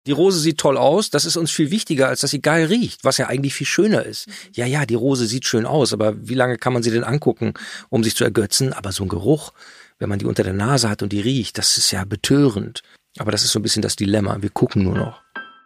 Die Rose sieht toll aus, das ist uns viel wichtiger, als dass sie geil riecht, was ja eigentlich viel schöner ist. Ja, die Rose sieht schön aus, aber wie lange kann man sie denn angucken, um sich zu ergötzen? Aber so ein Geruch, wenn man die unter der Nase hat und die riecht, das ist ja betörend. Aber das ist so ein bisschen das Dilemma, wir gucken nur noch.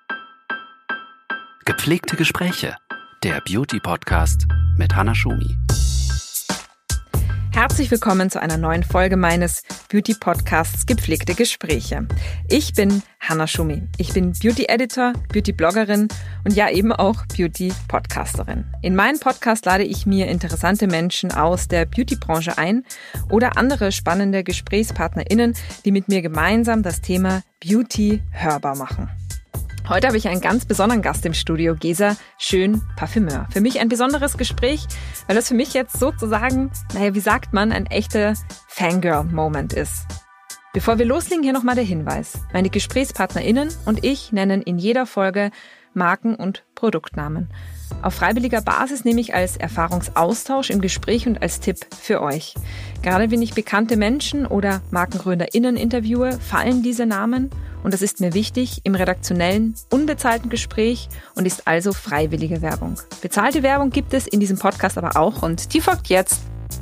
Gepflegte Gespräche, der Beauty-Podcast mit Hannah Schumi. Herzlich willkommen zu einer neuen Folge meines Beauty-Podcasts Gepflegte Gespräche. Ich bin Hannah Schumi. Ich bin Beauty-Editor, Beauty-Bloggerin und ja eben auch Beauty-Podcasterin. In meinen Podcast lade ich mir interessante Menschen aus der Beauty-Branche ein oder andere spannende GesprächspartnerInnen, die mit mir gemeinsam das Thema Beauty hörbar machen. Heute habe ich einen ganz besonderen Gast im Studio, Gesa Schön, Parfümeur. Für mich ein besonderes Gespräch, weil das für mich jetzt sozusagen, wie sagt man, ein echter Fangirl-Moment ist. Bevor wir loslegen, hier nochmal der Hinweis. Meine GesprächspartnerInnen und ich nennen in jeder Folge Marken und Produktnamen. Auf freiwilliger Basis nehme ich als Erfahrungsaustausch im Gespräch und als Tipp für euch. Gerade wenn ich bekannte Menschen oder MarkengründerInnen interviewe, fallen diese Namen. Und das ist mir wichtig im redaktionellen, unbezahlten Gespräch und ist also freiwillige Werbung. Bezahlte Werbung gibt es in diesem Podcast aber auch und die folgt jetzt.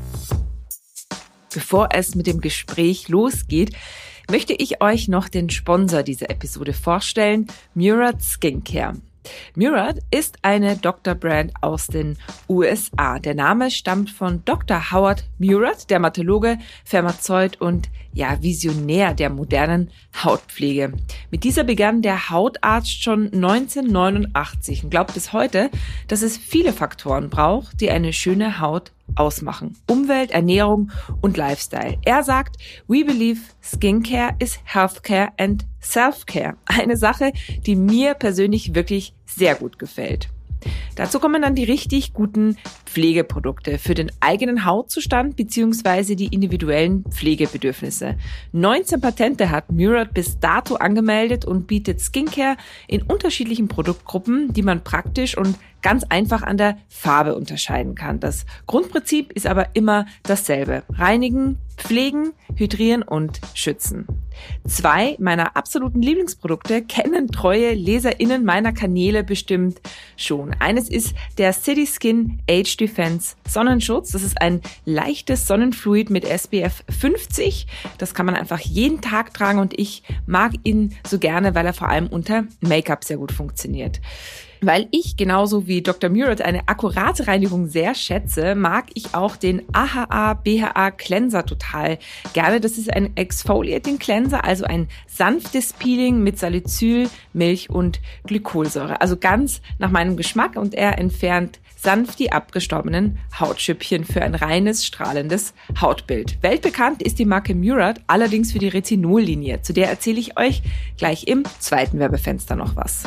Bevor es mit dem Gespräch losgeht, möchte ich euch noch den Sponsor dieser Episode vorstellen, Murad Skincare. Murad ist eine Doktorbrand aus den USA. Der Name stammt von Dr. Howard Murad, Dermatologe, Pharmazeut und Visionär der modernen Hautpflege. Mit dieser begann der Hautarzt schon 1989 und glaubt bis heute, dass es viele Faktoren braucht, die eine schöne Haut ausmachen. Umwelt, Ernährung und Lifestyle. Er sagt, we believe skincare is healthcare and self-care. Eine Sache, die mir persönlich wirklich sehr gut gefällt. Dazu kommen dann die richtig guten Pflegeprodukte für den eigenen Hautzustand bzw. die individuellen Pflegebedürfnisse. 19 Patente hat Murad bis dato angemeldet und bietet Skincare in unterschiedlichen Produktgruppen, die man praktisch und ganz einfach an der Farbe unterscheiden kann. Das Grundprinzip ist aber immer dasselbe. Reinigen, pflegen, hydrieren und schützen. 2 meiner absoluten Lieblingsprodukte kennen treue LeserInnen meiner Kanäle bestimmt schon. Eines ist der City Skin Age Defense Sonnenschutz. Das ist ein leichtes Sonnenfluid mit SPF 50. Das kann man einfach jeden Tag tragen und ich mag ihn so gerne, weil er vor allem unter Make-up sehr gut funktioniert. Weil ich genauso wie Dr. Murad eine akkurate Reinigung sehr schätze, mag ich auch den AHA BHA Cleanser total gerne. Das ist ein Exfoliating Cleanser, also ein sanftes Peeling mit Salicyl, Milch und Glykolsäure. Also ganz nach meinem Geschmack und er entfernt sanft die abgestorbenen Hautschüppchen für ein reines, strahlendes Hautbild. Weltbekannt ist die Marke Murad, allerdings für die Retinol-Linie. Zu der erzähle ich euch gleich im zweiten Werbefenster noch was.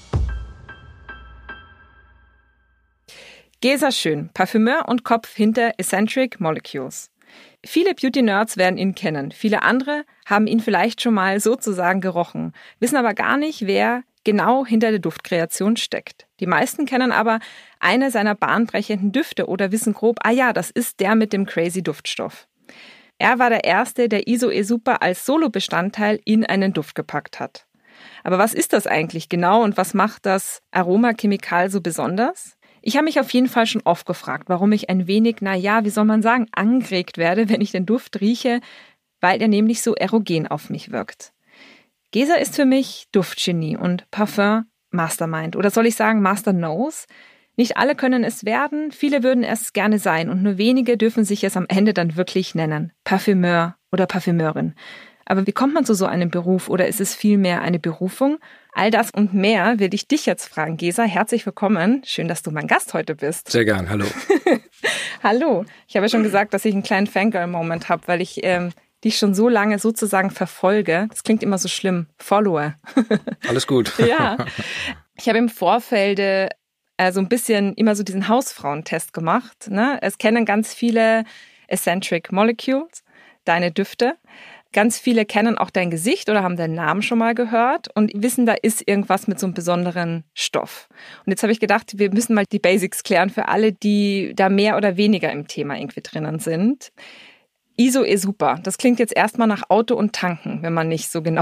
Gesa Schön, Parfümeur und Kopf hinter Eccentric Molecules. Viele Beauty-Nerds werden ihn kennen, viele andere haben ihn vielleicht schon mal sozusagen gerochen, wissen aber gar nicht, wer genau hinter der Duftkreation steckt. Die meisten kennen aber eine seiner bahnbrechenden Düfte oder wissen grob, das ist der mit dem crazy Duftstoff. Er war der Erste, der Iso-E-Super als Solobestandteil in einen Duft gepackt hat. Aber was ist das eigentlich genau und was macht das Aromachemikal so besonders? Ich habe mich auf jeden Fall schon oft gefragt, warum ich ein wenig, angeregt werde, wenn ich den Duft rieche, weil er nämlich so erogen auf mich wirkt. Gesa ist für mich Duftgenie und Parfum-Mastermind. Oder soll ich sagen Master Knows? Nicht alle können es werden, viele würden es gerne sein und nur wenige dürfen sich es am Ende dann wirklich nennen. Parfümeur oder Parfümeurin. Aber wie kommt man zu so einem Beruf oder ist es vielmehr eine Berufung? All das und mehr will ich dich jetzt fragen, Gesa. Herzlich willkommen. Schön, dass du mein Gast heute bist. Sehr gern, hallo. Hallo. Ich habe ja schon gesagt, dass ich einen kleinen Fangirl-Moment habe, weil ich dich schon so lange sozusagen verfolge. Das klingt immer so schlimm. Follower. Alles gut. Ja. Ich habe im Vorfeld so ein bisschen immer so diesen Hausfrauentest gemacht. Ne? Es kennen ganz viele Eccentric Molecules, deine Düfte. Ganz viele kennen auch dein Gesicht oder haben deinen Namen schon mal gehört und wissen, da ist irgendwas mit so einem besonderen Stoff. Und jetzt habe ich gedacht, wir müssen mal die Basics klären für alle, die da mehr oder weniger im Thema irgendwie drinnen sind. ISOE Super. Das klingt jetzt erstmal nach Auto und Tanken, wenn man nicht so genau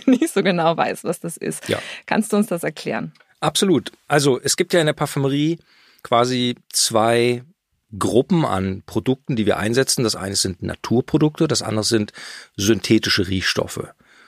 weiß, was das ist. Ja. Kannst du uns das erklären? Absolut. Also es gibt ja in der Parfümerie quasi 2 Gruppen an Produkten, die wir einsetzen. Das eine sind Naturprodukte, das andere sind synthetische Riechstoffe.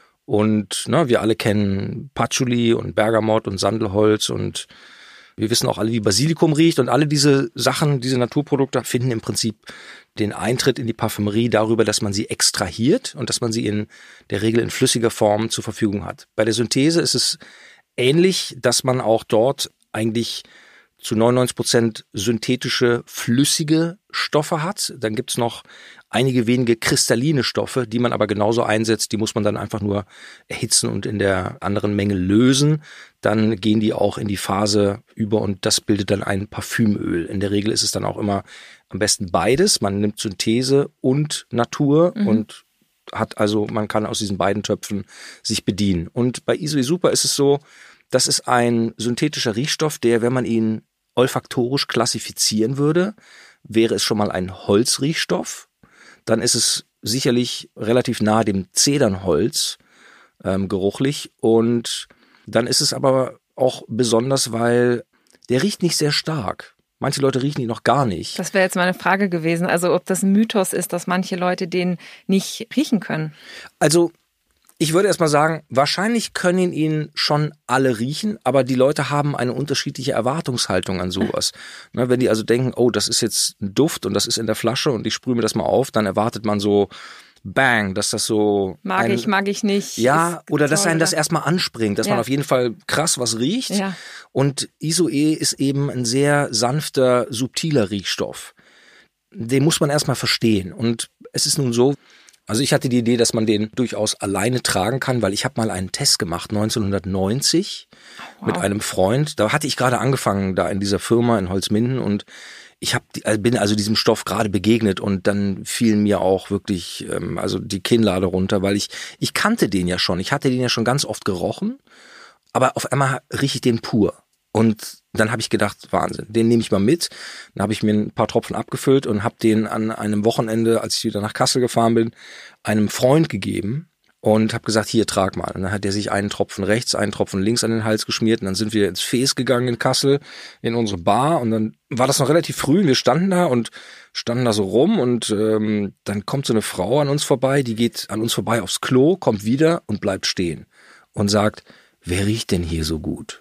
Und wir alle kennen Patchouli und Bergamott und Sandelholz und wir wissen auch alle, wie Basilikum riecht. Und alle diese Sachen, diese Naturprodukte finden im Prinzip den Eintritt in die Parfümerie darüber, dass man sie extrahiert und dass man sie in der Regel in flüssiger Form zur Verfügung hat. Bei der Synthese ist es ähnlich, dass man auch dort eigentlich zu 99% synthetische, flüssige Stoffe hat. Dann gibt's noch einige wenige kristalline Stoffe, die man aber genauso einsetzt. Die muss man dann einfach nur erhitzen und in der anderen Menge lösen. Dann gehen die auch in die Phase über und das bildet dann ein Parfümöl. In der Regel ist es dann auch immer am besten beides. Man nimmt Synthese und Natur und man kann aus diesen beiden Töpfen sich bedienen. Und bei ISOE Super ist es so, das ist ein synthetischer Riechstoff, der, wenn man ihn olfaktorisch klassifizieren würde, wäre es schon mal ein Holzriechstoff. Dann ist es sicherlich relativ nahe dem Zedernholz geruchlich. Und dann ist es aber auch besonders, weil der riecht nicht sehr stark. Manche Leute riechen ihn noch gar nicht. Das wäre jetzt meine Frage gewesen. Also ob das ein Mythos ist, dass manche Leute den nicht riechen können. Also ich würde erst mal sagen, wahrscheinlich können ihn schon alle riechen, aber die Leute haben eine unterschiedliche Erwartungshaltung an sowas. Wenn die also denken, oh, das ist jetzt ein Duft und das ist in der Flasche und ich sprühe mir das mal auf, dann erwartet man so, bang, dass das so... Mag ich nicht. Ja, oder dass einen das erstmal anspringt, dass man auf jeden Fall krass was riecht. Ja. Und ISOE ist eben ein sehr sanfter, subtiler Riechstoff. Den muss man erstmal verstehen. Und es ist nun so, also ich hatte die Idee, dass man den durchaus alleine tragen kann, weil ich habe mal einen Test gemacht, 1990, mit einem Freund. Da hatte ich gerade angefangen, da in dieser Firma in Holzminden und ich bin also diesem Stoff gerade begegnet und dann fielen mir auch wirklich die Kinnlade runter, weil ich kannte den ja schon. Ich hatte den ja schon ganz oft gerochen, aber auf einmal rieche ich den pur. Und dann habe ich gedacht, Wahnsinn, den nehme ich mal mit. Dann habe ich mir ein paar Tropfen abgefüllt und habe den an einem Wochenende, als ich wieder nach Kassel gefahren bin, einem Freund gegeben und habe gesagt, hier, trag mal. Und dann hat der sich einen Tropfen rechts, einen Tropfen links an den Hals geschmiert und dann sind wir ins Fes gegangen in Kassel, in unsere Bar und dann war das noch relativ früh und wir standen da so rum und dann kommt so eine Frau an uns vorbei, die geht an uns vorbei aufs Klo, kommt wieder und bleibt stehen und sagt, wer riecht denn hier so gut?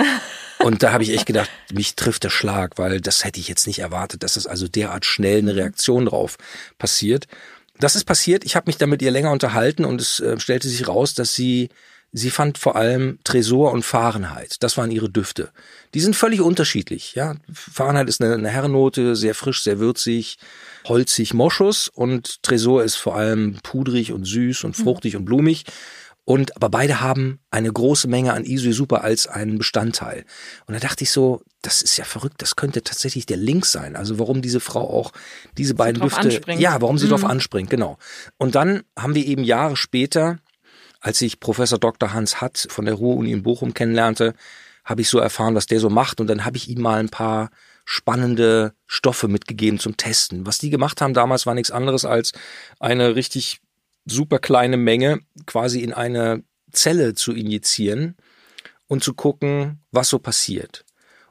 Und da habe ich echt gedacht, mich trifft der Schlag, weil das hätte ich jetzt nicht erwartet, dass es also derart schnell eine Reaktion drauf passiert. Das ist passiert, ich habe mich dann mit ihr länger unterhalten und es stellte sich raus, dass sie fand vor allem Tresor und Fahrenheit. Das waren ihre Düfte. Die sind völlig unterschiedlich. Ja, Fahrenheit ist eine Herrennote, sehr frisch, sehr würzig, holzig, Moschus und Tresor ist vor allem pudrig und süß und fruchtig und blumig. Aber beide haben eine große Menge an ISOE Super als einen Bestandteil. Und da dachte ich so, das ist ja verrückt, das könnte tatsächlich der Link sein. Also warum diese Frau auch diese beiden Düfte, warum sie drauf anspringt, genau. Und dann haben wir eben Jahre später, als ich Professor Dr. Hans Hatt von der Ruhr-Uni in Bochum kennenlernte, habe ich so erfahren, was der so macht. Und dann habe ich ihm mal ein paar spannende Stoffe mitgegeben zum Testen. Was die gemacht haben damals war nichts anderes als eine richtig super kleine Menge quasi in eine Zelle zu injizieren und zu gucken, was so passiert.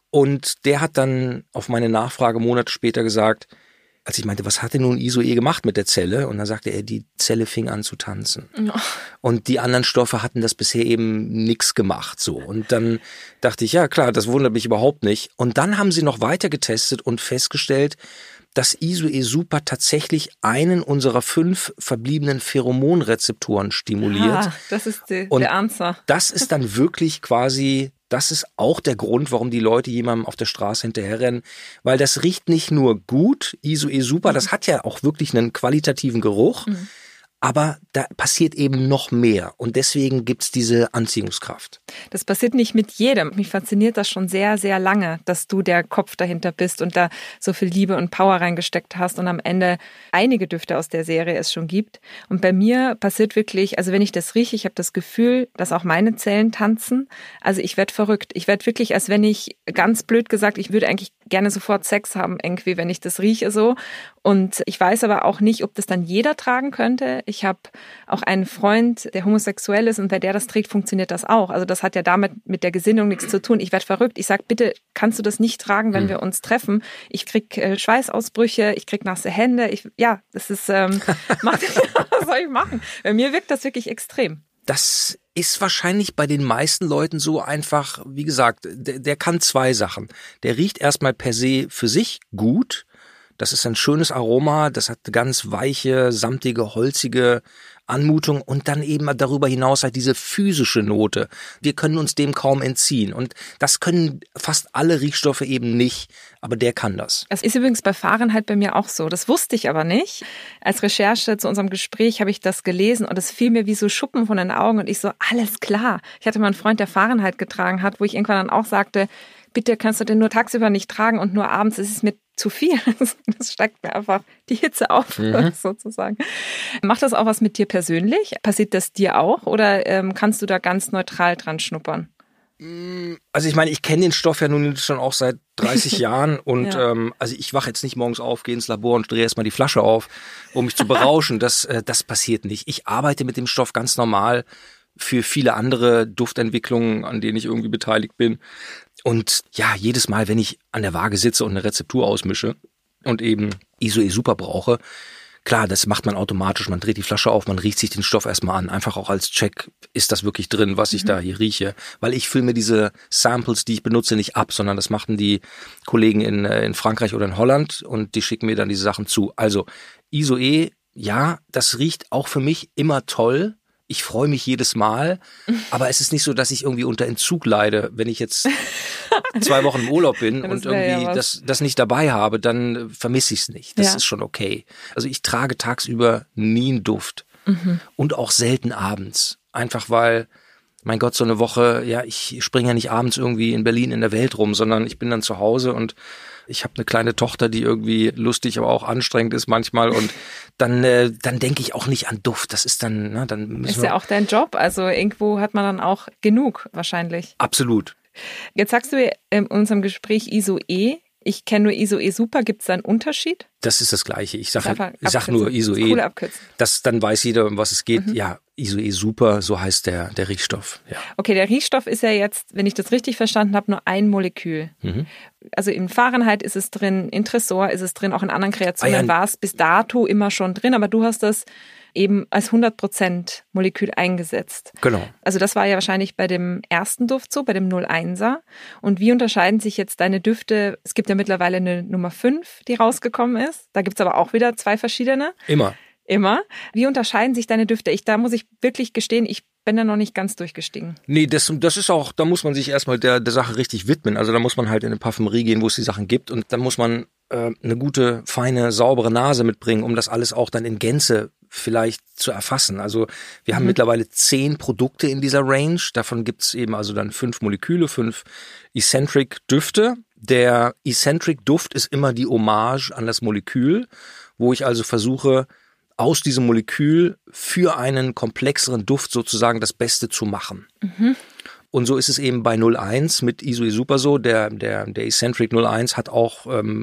Und der hat dann auf meine Nachfrage Monate später gesagt, als ich meinte, was hat denn nun ISOE gemacht mit der Zelle? Und dann sagte er, die Zelle fing an zu tanzen. Oh. Und die anderen Stoffe hatten das bisher eben nix gemacht. So. Und dann dachte ich, ja klar, das wundert mich überhaupt nicht. Und dann haben sie noch weiter getestet und festgestellt, dass ISOE Super tatsächlich einen unserer 5 verbliebenen Pheromonrezeptoren stimuliert. Das ist der Answer. Das ist dann wirklich quasi, das ist auch der Grund, warum die Leute jemandem auf der Straße hinterherrennen, weil das riecht nicht nur gut, ISOE Super, das hat ja auch wirklich einen qualitativen Geruch, aber da passiert eben noch mehr und deswegen gibt's diese Anziehungskraft. Das passiert nicht mit jedem. Mich fasziniert das schon sehr, sehr lange, dass du der Kopf dahinter bist und da so viel Liebe und Power reingesteckt hast und am Ende einige Düfte aus der Serie es schon gibt. Und bei mir passiert wirklich, also wenn ich das rieche, ich habe das Gefühl, dass auch meine Zellen tanzen. Also ich werde verrückt. Ich werde wirklich, als wenn ich, ganz blöd gesagt, ich würde eigentlich gerne sofort Sex haben, irgendwie, wenn ich das rieche so. Und ich weiß aber auch nicht, ob das dann jeder tragen könnte. Ich habe auch einen Freund, der homosexuell ist und wenn der das trägt, funktioniert das auch. Also das hat ja damit mit der Gesinnung nichts zu tun. Ich werde verrückt. Ich sage, bitte, kannst du das nicht tragen, wenn wir uns treffen? Ich krieg Schweißausbrüche, ich krieg nasse Hände. Das ist, was soll ich machen? Bei mir wirkt das wirklich extrem. Das ist wahrscheinlich bei den meisten Leuten so einfach, wie gesagt, der kann zwei Sachen. Der riecht erstmal per se für sich gut. Das ist ein schönes Aroma, das hat eine ganz weiche, samtige, holzige Anmutung und dann eben darüber hinaus halt diese physische Note. Wir können uns dem kaum entziehen und das können fast alle Riechstoffe eben nicht, aber der kann das. Es ist übrigens bei Fahrenheit bei mir auch so. Das wusste ich aber nicht. Als Recherche zu unserem Gespräch habe ich das gelesen und es fiel mir wie so Schuppen von den Augen und ich so, alles klar. Ich hatte mal einen Freund, der Fahrenheit getragen hat, wo ich irgendwann dann auch sagte, bitte kannst du den nur tagsüber nicht tragen und nur abends ist es mir zu viel. Das steigt mir einfach die Hitze auf, sozusagen. Macht das auch was mit dir persönlich? Passiert das dir auch oder kannst du da ganz neutral dran schnuppern? Also ich meine, ich kenne den Stoff ja nun schon auch seit 30 Jahren und Ja. also ich wache jetzt nicht morgens auf, gehe ins Labor und drehe erstmal die Flasche auf, um mich zu berauschen. Das passiert nicht. Ich arbeite mit dem Stoff ganz normal für viele andere Duftentwicklungen, an denen ich irgendwie beteiligt bin. Und ja, jedes Mal, wenn ich an der Waage sitze und eine Rezeptur ausmische und eben ISO-E Super brauche, klar, das macht man automatisch. Man dreht die Flasche auf, man riecht sich den Stoff erstmal an. Einfach auch als Check, ist das wirklich drin, was ich da hier rieche? Weil ich fülle mir diese Samples, die ich benutze, nicht ab, sondern das machten die Kollegen in Frankreich oder in Holland und die schicken mir dann diese Sachen zu. Also ISO-E, ja, das riecht auch für mich immer toll. Ich freue mich jedes Mal, aber es ist nicht so, dass ich irgendwie unter Entzug leide. Wenn ich jetzt 2 Wochen im Urlaub bin und irgendwie das nicht dabei habe, dann vermisse ich es nicht. Das ist schon okay. Also ich trage tagsüber nie einen Duft und auch selten abends. Einfach weil, mein Gott, so eine Woche, ja, ich springe ja nicht abends irgendwie in Berlin in der Welt rum, sondern ich bin dann zu Hause und ich habe eine kleine Tochter, die irgendwie lustig, aber auch anstrengend ist manchmal und dann denke ich auch nicht an Duft. Das ist dann, dann müssen Ist ja auch dein Job, also irgendwo hat man dann auch genug wahrscheinlich. Absolut. Jetzt sagst du in unserem Gespräch ISO-E. Ich kenne nur ISO-E Super. Gibt es da einen Unterschied? Das ist das Gleiche. Ich sag Abkürzung. nur ISO-E. Coole Abkürzung. Dann weiß jeder, um was es geht. Ja, ISO-E Super, so heißt der Riechstoff. Ja. Okay, der Riechstoff ist ja jetzt, wenn ich das richtig verstanden habe, nur ein Molekül. Also in Fahrenheit ist es drin, in Tresor ist es drin, auch in anderen Kreationen war es bis dato immer schon drin, aber du hast das eben als 100% Molekül eingesetzt. Genau. Also das war ja wahrscheinlich bei dem ersten Duft so, bei dem 01er. Und wie unterscheiden sich jetzt deine Düfte? Es gibt ja mittlerweile eine Nummer 5, die rausgekommen ist. Da gibt es aber auch wieder 2 verschiedene. Immer. Wie unterscheiden sich deine Düfte? Da muss ich wirklich gestehen, ich bin da noch nicht ganz durchgestiegen. Nee, das ist auch, da muss man sich erstmal der Sache richtig widmen. Also da muss man halt in eine Parfümerie gehen, wo es die Sachen gibt und dann muss man eine gute, feine, saubere Nase mitbringen, um das alles auch dann in Gänze vielleicht zu erfassen. Also wir haben mittlerweile 10 Produkte in dieser Range. Davon gibt's eben also dann 5 Moleküle, 5 Eccentric Düfte. Der Eccentric Duft ist immer die Hommage an das Molekül, wo ich also versuche, aus diesem Molekül für einen komplexeren Duft sozusagen das Beste zu machen. Und so ist es eben bei 01 mit ISO-E Super so. Der Eccentric 01 hat auch,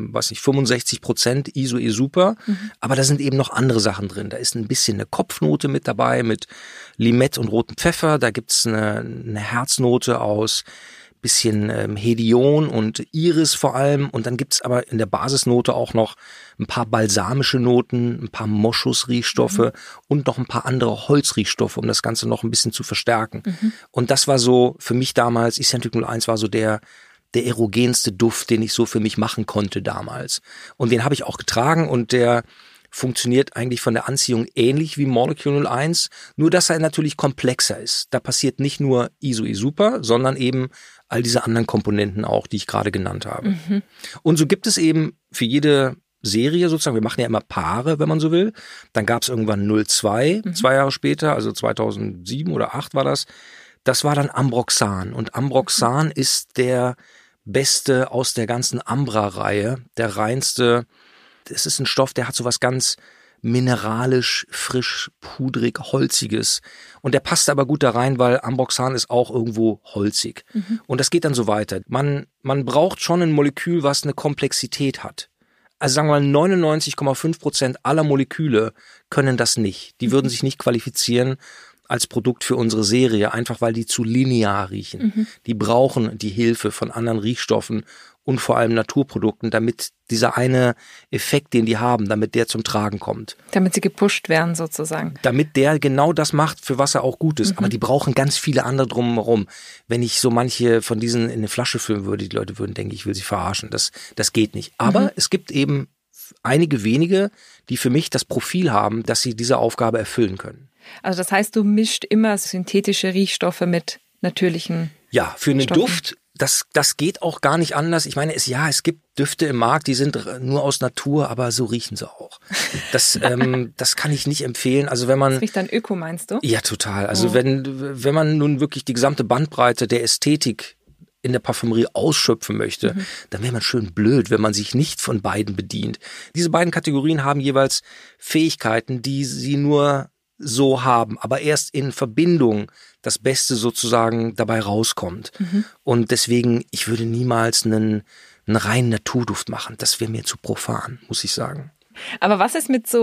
65% ISO-E Super. Aber da sind eben noch andere Sachen drin. Da ist ein bisschen eine Kopfnote mit dabei mit Limette und rotem Pfeffer. Da gibt's eine Herznote aus bisschen Hedion und Iris vor allem. Und dann gibt's aber in der Basisnote auch noch ein paar balsamische Noten, ein paar Moschusriechstoffe und noch ein paar andere Holzriechstoffe, um das Ganze noch ein bisschen zu verstärken. Und das war so für mich damals, Eccentric 01 war so der erogenste Duft, den ich so für mich machen konnte damals. Und den habe ich auch getragen und der funktioniert eigentlich von der Anziehung ähnlich wie Molecule 01, nur dass er natürlich komplexer ist. Da passiert nicht nur ISO-E Super, sondern eben all diese anderen Komponenten auch, die ich gerade genannt habe. Und so gibt es eben für jede Serie sozusagen, wir machen ja immer Paare, wenn man so will. Dann gab es irgendwann 02, 2 Jahre später, also 2007 oder 2008 war das. Das war dann Ambroxan. Und Ambroxan ist der beste aus der ganzen Ambra-Reihe, der reinste. Es ist ein Stoff, der hat so was ganz mineralisch, frisch, pudrig, holziges. Und der passt aber gut da rein, weil Ambroxan ist auch irgendwo holzig. Und das geht dann so weiter. Man braucht schon ein Molekül, was eine Komplexität hat. Also sagen wir mal 99,5% aller Moleküle können das nicht. Die würden sich nicht qualifizieren als Produkt für unsere Serie, einfach weil die zu linear riechen. Die brauchen die Hilfe von anderen Riechstoffen und vor allem Naturprodukten, damit dieser eine Effekt, den die haben, damit der zum Tragen kommt. Damit sie gepusht werden sozusagen. Damit der genau das macht, für was er auch gut ist. Aber die brauchen ganz viele andere drumherum. Wenn ich so manche von diesen in eine Flasche füllen würde, die Leute würden denken, ich will sie verarschen. Das geht nicht. Aber es gibt eben einige wenige, die für mich das Profil haben, dass sie diese Aufgabe erfüllen können. Also das heißt, du mischt immer synthetische Riechstoffe mit natürlichen Ja, für einen Stoffen. Duft, das geht auch gar nicht anders. Ich meine, es gibt Düfte im Markt, die sind nur aus Natur, aber so riechen sie auch. Das kann ich nicht empfehlen. Also wenn man Das riecht dann Öko, meinst du? Ja, total. Also wenn man nun wirklich die gesamte Bandbreite der Ästhetik in der Parfümerie ausschöpfen möchte, dann wäre man schön blöd, wenn man sich nicht von beiden bedient. Diese beiden Kategorien haben jeweils Fähigkeiten, die sie nur so haben, aber erst in Verbindung das Beste sozusagen dabei rauskommt. Und deswegen, ich würde niemals einen reinen Naturduft machen. Das wäre mir zu profan, muss ich sagen. Aber was ist mit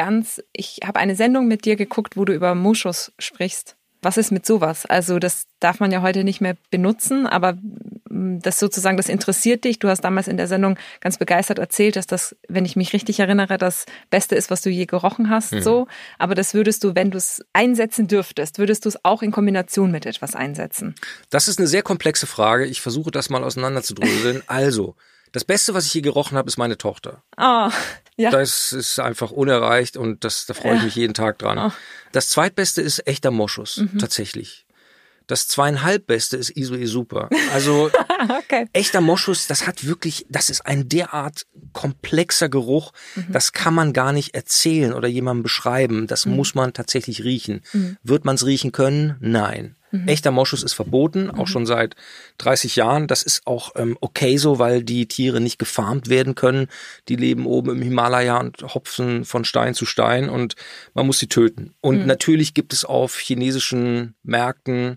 ich habe eine Sendung mit dir geguckt, wo du über Moschus sprichst. Was ist mit sowas? Also das darf man ja heute nicht mehr benutzen, aber das sozusagen, das interessiert dich. Du hast damals in der Sendung ganz begeistert erzählt, dass das, wenn ich mich richtig erinnere, das Beste ist, was du je gerochen hast. So. Aber das würdest du, wenn du es einsetzen dürftest, würdest du es auch in Kombination mit etwas einsetzen? Das ist eine sehr komplexe Frage. Ich versuche das mal auseinanderzudröseln. Also, das Beste, was ich je gerochen habe, ist meine Tochter. Oh, ja. Das ist einfach unerreicht und da freue ich mich jeden Tag dran. Oh. Das zweitbeste ist echter Moschus, tatsächlich. Das 2,5 Beste ist Isoe Super. Also Okay. echter Moschus, das ist ein derart komplexer Geruch, das kann man gar nicht erzählen oder jemandem beschreiben. Das muss man tatsächlich riechen. Wird man es riechen können? Nein. Echter Moschus ist verboten, auch schon seit 30 Jahren. Das ist auch okay so, weil die Tiere nicht gefarmt werden können. Die leben oben im Himalaya und hopfen von Stein zu Stein und man muss sie töten. Und natürlich gibt es auf chinesischen Märkten,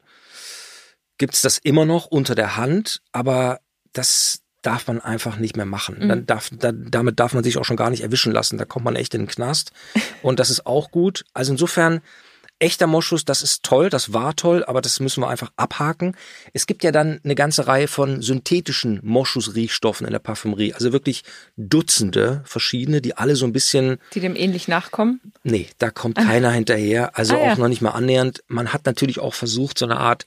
gibt es das immer noch unter der Hand, aber das darf man einfach nicht mehr machen. Damit darf man sich auch schon gar nicht erwischen lassen. Da kommt man echt in den Knast. Und das ist auch gut. Also insofern, echter Moschus, das ist toll, das war toll, aber das müssen wir einfach abhaken. Es gibt ja dann eine ganze Reihe von synthetischen Moschus-Riechstoffen in der Parfümerie. Also wirklich Dutzende verschiedene, die alle so ein bisschen... Die dem ähnlich nachkommen? Nee, da kommt keiner hinterher. Also auch noch nicht mal annähernd. Man hat natürlich auch versucht, so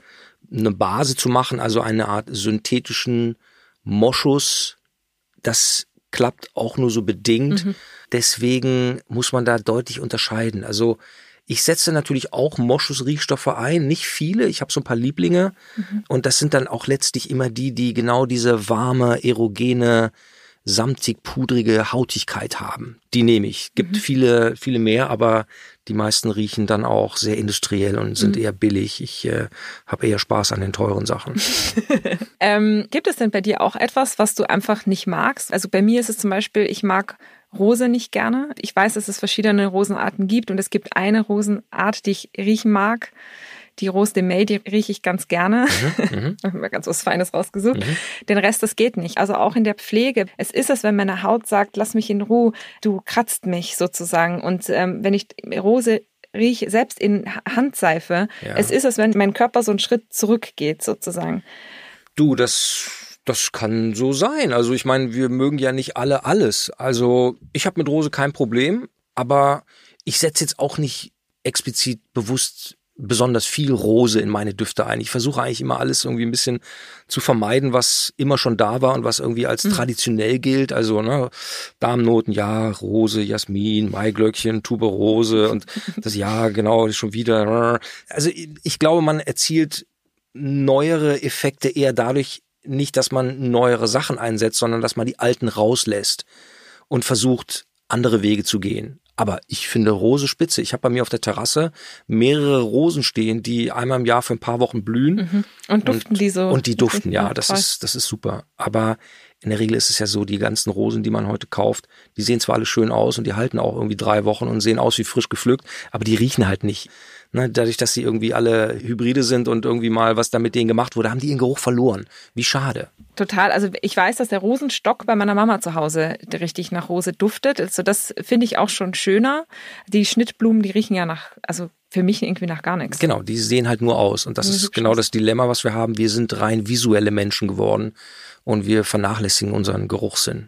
eine Base zu machen, also eine Art synthetischen Moschus. Das klappt auch nur so bedingt. Deswegen muss man da deutlich unterscheiden. Also ich setze natürlich auch Moschus-Riechstoffe ein, nicht viele, ich habe so ein paar Lieblinge und das sind dann auch letztlich immer die genau diese warme, erogene, samtig-pudrige Hautigkeit haben. Die nehme ich. Gibt viele, viele mehr, aber die meisten riechen dann auch sehr industriell und sind eher billig. Ich habe eher Spaß an den teuren Sachen. Gibt es denn bei dir auch etwas, was du einfach nicht magst? Also bei mir ist es zum Beispiel, ich mag Rose nicht gerne. Ich weiß, dass es verschiedene Rosenarten gibt und es gibt eine Rosenart, die ich riechen mag. Die Rose de May, die rieche ich ganz gerne. Ich habe mir ganz was Feines rausgesucht. Den Rest, das geht nicht. Also auch in der Pflege. Es ist es, wenn meine Haut sagt, lass mich in Ruhe, du kratzt mich sozusagen. Und wenn ich Rose rieche, selbst in Handseife, es ist es, wenn mein Körper so einen Schritt zurückgeht sozusagen. Du, das kann so sein. Also ich meine, wir mögen ja nicht alle alles. Also ich habe mit Rose kein Problem, aber ich setze jetzt auch nicht explizit bewusst besonders viel Rose in meine Düfte ein. Ich versuche eigentlich immer alles irgendwie ein bisschen zu vermeiden, was immer schon da war und was irgendwie als traditionell gilt. Also Darmnoten, ja, Rose, Jasmin, Maiglöckchen, Tuberose und das genau schon wieder. Also ich glaube, man erzielt neuere Effekte eher dadurch nicht, dass man neuere Sachen einsetzt, sondern dass man die alten rauslässt und versucht, andere Wege zu gehen. Aber ich finde Rose spitze. Ich habe bei mir auf der Terrasse mehrere Rosen stehen, die einmal im Jahr für ein paar Wochen blühen. Und duften die so? Und die duften, ja. Das ist super. Aber In der Regel ist es ja so, die ganzen Rosen, die man heute kauft, die sehen zwar alle schön aus und die halten auch irgendwie 3 Wochen und sehen aus wie frisch gepflückt, aber die riechen halt nicht. Ne, dadurch, dass sie irgendwie alle Hybride sind und irgendwie mal was da mit denen gemacht wurde, haben die ihren Geruch verloren. Wie schade. Total. Also ich weiß, dass der Rosenstock bei meiner Mama zu Hause richtig nach Rose duftet. Also das finde ich auch schon schöner. Die Schnittblumen, die riechen ja also für mich irgendwie nach gar nichts. Genau, die sehen halt nur aus. Und das ist genau das Dilemma, was wir haben. Wir sind rein visuelle Menschen geworden und wir vernachlässigen unseren Geruchssinn.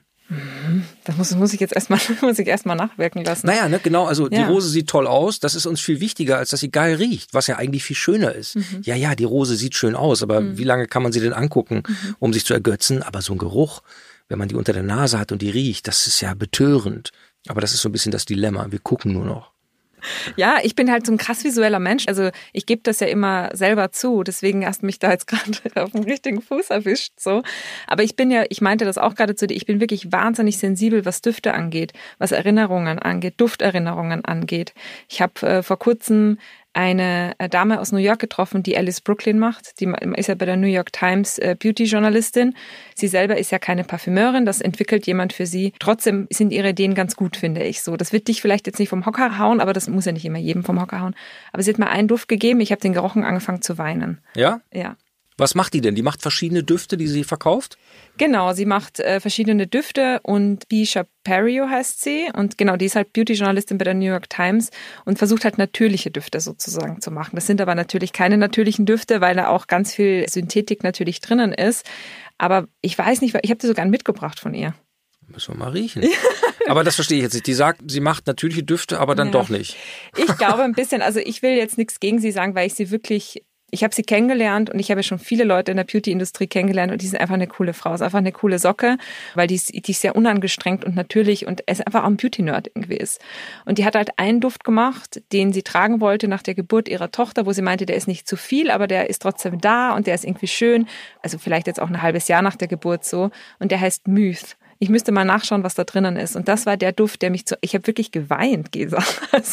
Das muss ich jetzt erstmal nachwirken lassen. Naja, ne, genau, also die Rose sieht toll aus, das ist uns viel wichtiger, als dass sie geil riecht, was ja eigentlich viel schöner ist. Ja, die Rose sieht schön aus, aber wie lange kann man sie denn angucken, um sich zu ergötzen? Aber so ein Geruch, wenn man die unter der Nase hat und die riecht, das ist ja betörend. Aber das ist so ein bisschen das Dilemma, wir gucken nur noch. Ja, ich bin halt so ein krass visueller Mensch. Also ich gebe das ja immer selber zu. Deswegen hast du mich da jetzt gerade auf dem richtigen Fuß erwischt. So. Aber ich meinte das auch gerade zu dir, ich bin wirklich wahnsinnig sensibel, was Düfte angeht, was Erinnerungen angeht, Dufterinnerungen angeht. Ich habe vor kurzem eine Dame aus New York getroffen, die Alice Brooklyn macht. Die ist ja bei der New York Times Beauty-Journalistin. Sie selber ist ja keine Parfümeurin, das entwickelt jemand für sie. Trotzdem sind ihre Ideen ganz gut, finde ich. So, das wird dich vielleicht jetzt nicht vom Hocker hauen, aber das muss ja nicht immer jedem vom Hocker hauen. Aber sie hat mir einen Duft gegeben, ich habe den gerochen, angefangen zu weinen. Ja? Ja. Was macht die denn? Die macht verschiedene Düfte, die sie verkauft? Genau, sie macht verschiedene Düfte und Bisha Perio heißt sie. Und genau, die ist halt Beauty-Journalistin bei der New York Times und versucht halt natürliche Düfte sozusagen zu machen. Das sind aber natürlich keine natürlichen Düfte, weil da auch ganz viel Synthetik natürlich drinnen ist. Aber ich weiß nicht, ich habe dir sogar einen mitgebracht von ihr. Müssen wir mal riechen. Aber das verstehe ich jetzt nicht. Die sagt, sie macht natürliche Düfte, aber dann doch nicht. Ich glaube ein bisschen, also ich will jetzt nichts gegen sie sagen, weil ich habe sie kennengelernt und ich habe schon viele Leute in der Beauty-Industrie kennengelernt und die sind einfach eine coole Frau, ist einfach eine coole Socke, weil die ist sehr unangestrengt und natürlich und es einfach auch ein Beauty-Nerd irgendwie ist. Und die hat halt einen Duft gemacht, den sie tragen wollte nach der Geburt ihrer Tochter, wo sie meinte, der ist nicht zu viel, aber der ist trotzdem da und der ist irgendwie schön. Also vielleicht jetzt auch ein halbes Jahr nach der Geburt so. Und der heißt Myth. Ich müsste mal nachschauen, was da drinnen ist. Und das war der Duft, der mich ich habe wirklich geweint, Gesa.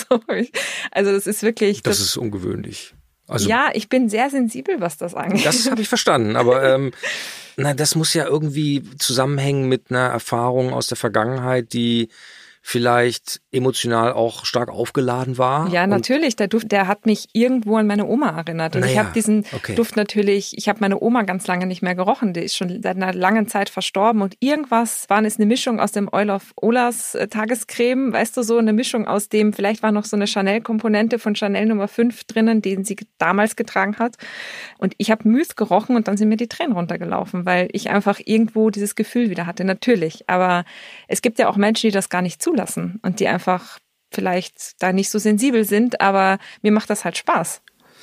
Also das ist wirklich... Das ist ungewöhnlich. Also, ja, ich bin sehr sensibel, was das angeht. Das habe ich verstanden, aber das muss ja irgendwie zusammenhängen mit einer Erfahrung aus der Vergangenheit, die vielleicht emotional auch stark aufgeladen war. Ja, natürlich. Der Duft, der hat mich irgendwo an meine Oma erinnert. Und ich habe diesen Duft natürlich, ich habe meine Oma ganz lange nicht mehr gerochen. Die ist schon seit einer langen Zeit verstorben. Und irgendwas war es eine Mischung aus dem Oil of Ola's Tagescreme, weißt du, so eine Mischung aus dem, vielleicht war noch so eine Chanel-Komponente von Chanel Nummer 5 drinnen, den sie damals getragen hat. Und ich habe Myth gerochen und dann sind mir die Tränen runtergelaufen, weil ich einfach irgendwo dieses Gefühl wieder hatte. Natürlich. Aber es gibt ja auch Menschen, die das gar nicht zulassen und die einfach vielleicht da nicht so sensibel sind, aber mir macht das halt Spaß.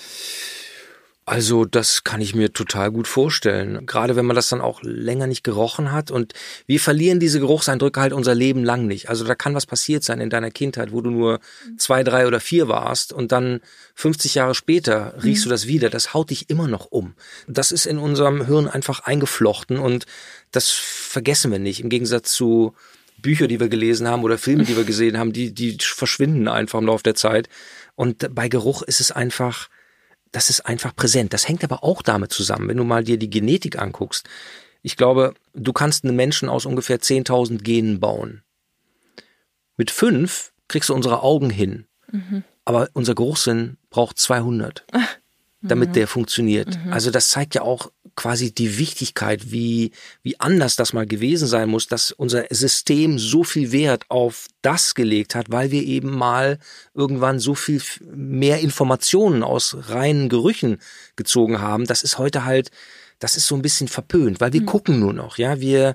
Also das kann ich mir total gut vorstellen, gerade wenn man das dann auch länger nicht gerochen hat und wir verlieren diese Geruchseindrücke halt unser Leben lang nicht. Also da kann was passiert sein in deiner Kindheit, wo du nur 2, 3 oder 4 warst und dann 50 Jahre später riechst du das wieder, das haut dich immer noch um. Das ist in unserem Hirn einfach eingeflochten und das vergessen wir nicht, im Gegensatz zu Bücher, die wir gelesen haben oder Filme, die wir gesehen haben, die verschwinden einfach im Laufe der Zeit. Und bei Geruch ist es einfach, das ist einfach präsent. Das hängt aber auch damit zusammen, wenn du mal dir die Genetik anguckst. Ich glaube, du kannst einen Menschen aus ungefähr 10.000 Genen bauen. Mit 5 kriegst du unsere Augen hin. Aber unser Geruchssinn braucht 200, damit der funktioniert. Also das zeigt ja auch quasi die Wichtigkeit, wie anders das mal gewesen sein muss, dass unser System so viel Wert auf das gelegt hat, weil wir eben mal irgendwann so viel mehr Informationen aus reinen Gerüchen gezogen haben. Das ist heute halt, das ist so ein bisschen verpönt, weil wir gucken nur noch, ja, wir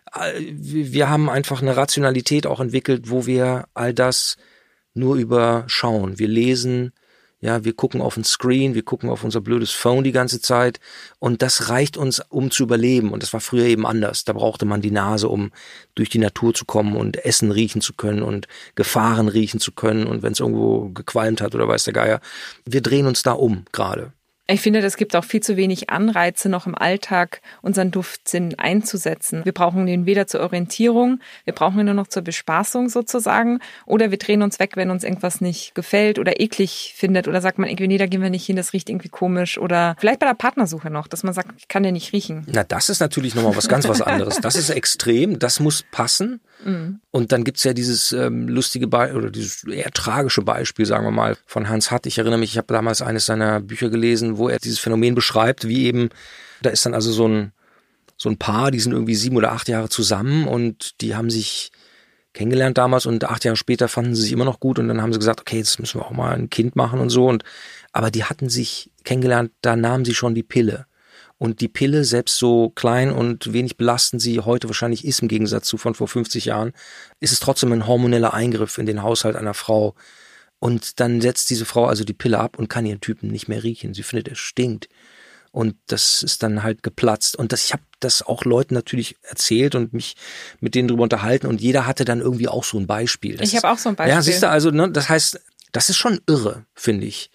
haben einfach eine Rationalität auch entwickelt, wo wir all das nur überschauen. Wir lesen, ja, wir gucken auf den Screen, wir gucken auf unser blödes Phone die ganze Zeit und das reicht uns, um zu überleben. Und das war früher eben anders. Da brauchte man die Nase, um durch die Natur zu kommen und Essen riechen zu können und Gefahren riechen zu können und wenn es irgendwo gequalmt hat oder weiß der Geier. Wir drehen uns da um gerade. Ich finde, es gibt auch viel zu wenig Anreize, noch im Alltag unseren Duftsinn einzusetzen. Wir brauchen ihn weder zur Orientierung, wir brauchen ihn nur noch zur Bespaßung sozusagen, oder wir drehen uns weg, wenn uns irgendwas nicht gefällt oder eklig findet, oder sagt man irgendwie, nee, da gehen wir nicht hin, das riecht irgendwie komisch, oder vielleicht bei der Partnersuche noch, dass man sagt, ich kann den nicht riechen. Na, das ist natürlich nochmal was anderes. Das ist extrem, das muss passen. Und dann gibt's ja dieses lustige oder dieses eher tragische Beispiel, sagen wir mal, von Hans Hatt. Ich erinnere mich, ich habe damals eines seiner Bücher gelesen, wo er dieses Phänomen beschreibt, wie eben, da ist dann also so ein Paar, die sind irgendwie 7 oder 8 Jahre zusammen und die haben sich kennengelernt damals und 8 Jahre später fanden sie sich immer noch gut und dann haben sie gesagt, okay, jetzt müssen wir auch mal ein Kind machen und so. Aber die hatten sich kennengelernt, da nahmen sie schon die Pille. Und die Pille, selbst so klein und wenig belastend sie heute wahrscheinlich ist, im Gegensatz zu von vor 50 Jahren, ist es trotzdem ein hormoneller Eingriff in den Haushalt einer Frau. Und dann setzt diese Frau also die Pille ab und kann ihren Typen nicht mehr riechen. Sie findet, er stinkt. Und das ist dann halt geplatzt. Und ich habe das auch Leuten natürlich erzählt und mich mit denen drüber unterhalten. Und jeder hatte dann irgendwie auch so ein Beispiel. Ich habe auch so ein Beispiel. Ja, siehst du, also, ne, das heißt, das ist schon irre, finde ich.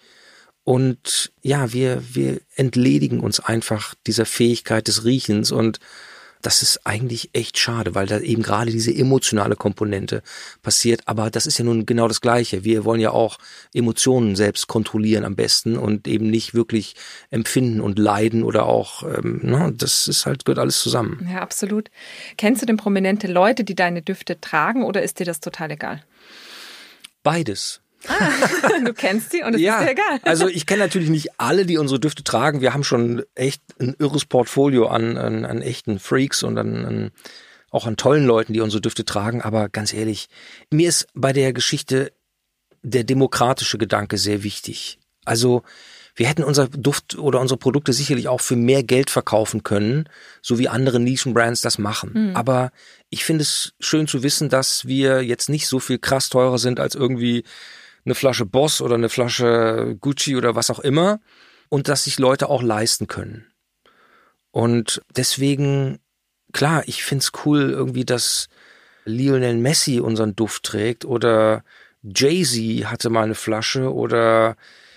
Und ja, wir entledigen uns einfach dieser Fähigkeit des Riechens und das ist eigentlich echt schade, weil da eben gerade diese emotionale Komponente passiert. Aber das ist ja nun genau das Gleiche. Wir wollen ja auch Emotionen selbst kontrollieren am besten und eben nicht wirklich empfinden und leiden oder auch, das ist halt, gehört alles zusammen. Ja, absolut. Kennst du denn prominente Leute, die deine Düfte tragen oder ist dir das total egal? Beides. Du kennst sie und es ist dir egal. Also ich kenne natürlich nicht alle, die unsere Düfte tragen. Wir haben schon echt ein irres Portfolio an echten Freaks und auch an tollen Leuten, die unsere Düfte tragen. Aber ganz ehrlich, mir ist bei der Geschichte der demokratische Gedanke sehr wichtig. Also wir hätten unser Duft oder unsere Produkte sicherlich auch für mehr Geld verkaufen können, so wie andere Nischenbrands das machen. Aber ich finde es schön zu wissen, dass wir jetzt nicht so viel krass teurer sind als irgendwie eine Flasche Boss oder eine Flasche Gucci oder was auch immer und dass sich Leute auch leisten können. Und deswegen, klar, ich find's cool irgendwie, dass Lionel Messi unseren Duft trägt oder Jay-Z hatte mal eine Flasche oder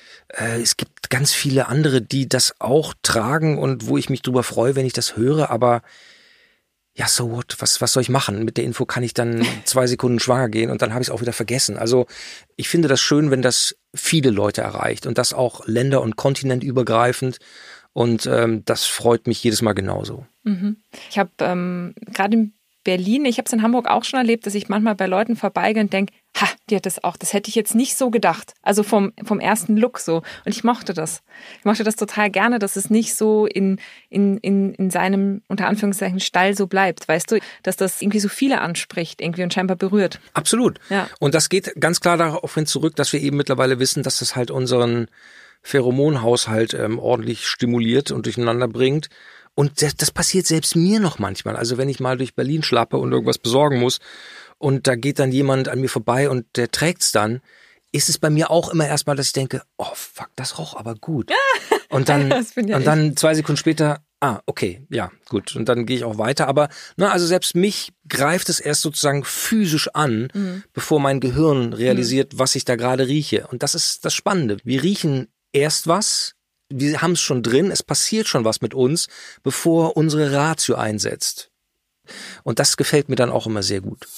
es gibt ganz viele andere, die das auch tragen und wo ich mich drüber freue, wenn ich das höre, aber ja, so what? Was soll ich machen? Mit der Info kann ich dann 2 Sekunden schwanger gehen und dann habe ich es auch wieder vergessen. Also ich finde das schön, wenn das viele Leute erreicht und das auch länder- und kontinentübergreifend und das freut mich jedes Mal genauso. Ich habe gerade in Berlin, ich habe es in Hamburg auch schon erlebt, dass ich manchmal bei Leuten vorbeigehe und denke, die hat das auch, das hätte ich jetzt nicht so gedacht. Also vom ersten Look so. Und ich mochte das. Ich mochte das total gerne, dass es nicht so in seinem, unter Anführungszeichen, Stall so bleibt. Weißt du, dass das irgendwie so viele anspricht irgendwie und scheinbar berührt. Absolut. Ja. Und das geht ganz klar darauf hin zurück, dass wir eben mittlerweile wissen, dass das halt unseren Pheromonhaushalt ordentlich stimuliert und durcheinander bringt. Und das passiert selbst mir noch manchmal. Also wenn ich mal durch Berlin schlappe und irgendwas besorgen muss und da geht dann jemand an mir vorbei und der trägt's dann, ist es bei mir auch immer erstmal, dass ich denke, oh fuck, das roch aber gut. Und dann, dann 2 Sekunden später, okay, ja, gut. Und dann gehe ich auch weiter. Aber also selbst mich greift es erst sozusagen physisch an, bevor mein Gehirn realisiert, was ich da gerade rieche. Und das ist das Spannende. Wir riechen erst was, wir haben es schon drin, es passiert schon was mit uns, bevor unsere Ratio einsetzt. Und das gefällt mir dann auch immer sehr gut.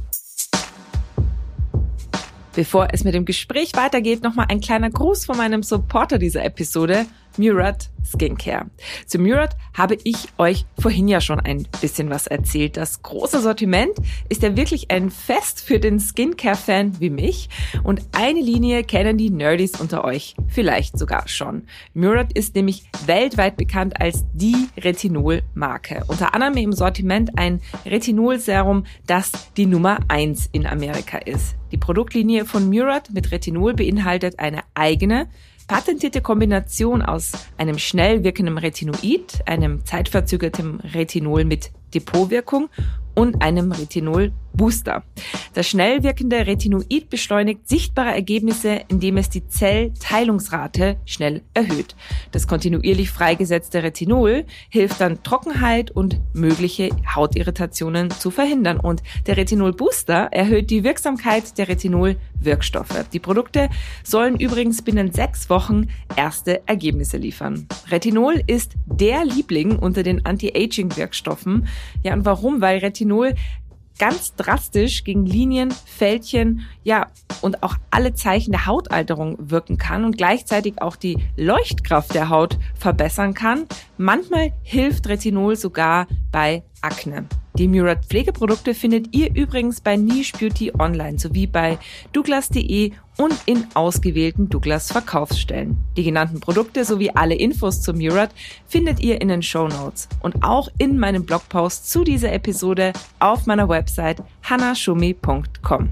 Bevor es mit dem Gespräch weitergeht, nochmal ein kleiner Gruß von meinem Supporter dieser Episode, Murad Skincare. Zu Murad habe ich euch vorhin ja schon ein bisschen was erzählt. Das große Sortiment ist ja wirklich ein Fest für den Skincare-Fan wie mich. Und eine Linie kennen die Nerdies unter euch vielleicht sogar schon. Murad ist nämlich weltweit bekannt als die Retinol-Marke. Unter anderem im Sortiment ein Retinol-Serum, das die Nummer 1 in Amerika ist. Die Produktlinie von Murad mit Retinol beinhaltet eine eigene, patentierte Kombination aus einem schnell wirkenden Retinoid, einem zeitverzögerten Retinol mit Depotwirkung und einem Retinol Booster. Das schnell wirkende Retinoid beschleunigt sichtbare Ergebnisse, indem es die Zellteilungsrate schnell erhöht. Das kontinuierlich freigesetzte Retinol hilft dann, Trockenheit und mögliche Hautirritationen zu verhindern. Und der Retinol Booster erhöht die Wirksamkeit der Retinol-Wirkstoffe. Die Produkte sollen übrigens binnen 6 Wochen erste Ergebnisse liefern. Retinol ist der Liebling unter den Anti-Aging-Wirkstoffen. Ja, und warum? Weil Retinol ganz drastisch gegen Linien, Fältchen, ja, und auch alle Zeichen der Hautalterung wirken kann und gleichzeitig auch die Leuchtkraft der Haut verbessern kann. Manchmal hilft Retinol sogar bei Akne. Die Murad Pflegeprodukte findet ihr übrigens bei Niche Beauty online sowie bei Douglas.de und in ausgewählten Douglas Verkaufsstellen. Die genannten Produkte sowie alle Infos zu Murad findet ihr in den Shownotes und auch in meinem Blogpost zu dieser Episode auf meiner Website hannashumi.com.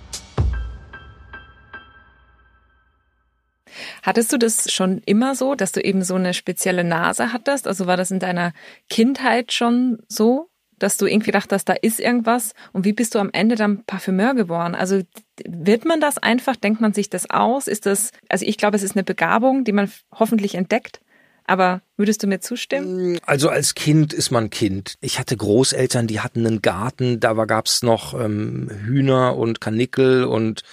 Hattest du das schon immer so, dass du eben so eine spezielle Nase hattest? Also war das in deiner Kindheit schon so, dass du irgendwie dachtest, da ist irgendwas? Und wie bist du am Ende dann Parfümeur geworden? Also wird man das einfach? Denkt man sich das aus? Ist das, also ich glaube, es ist eine Begabung, die man hoffentlich entdeckt. Aber würdest du mir zustimmen? Also als Kind ist man Kind. Ich hatte Großeltern, die hatten einen Garten, da gab's noch Hühner und Karnickel und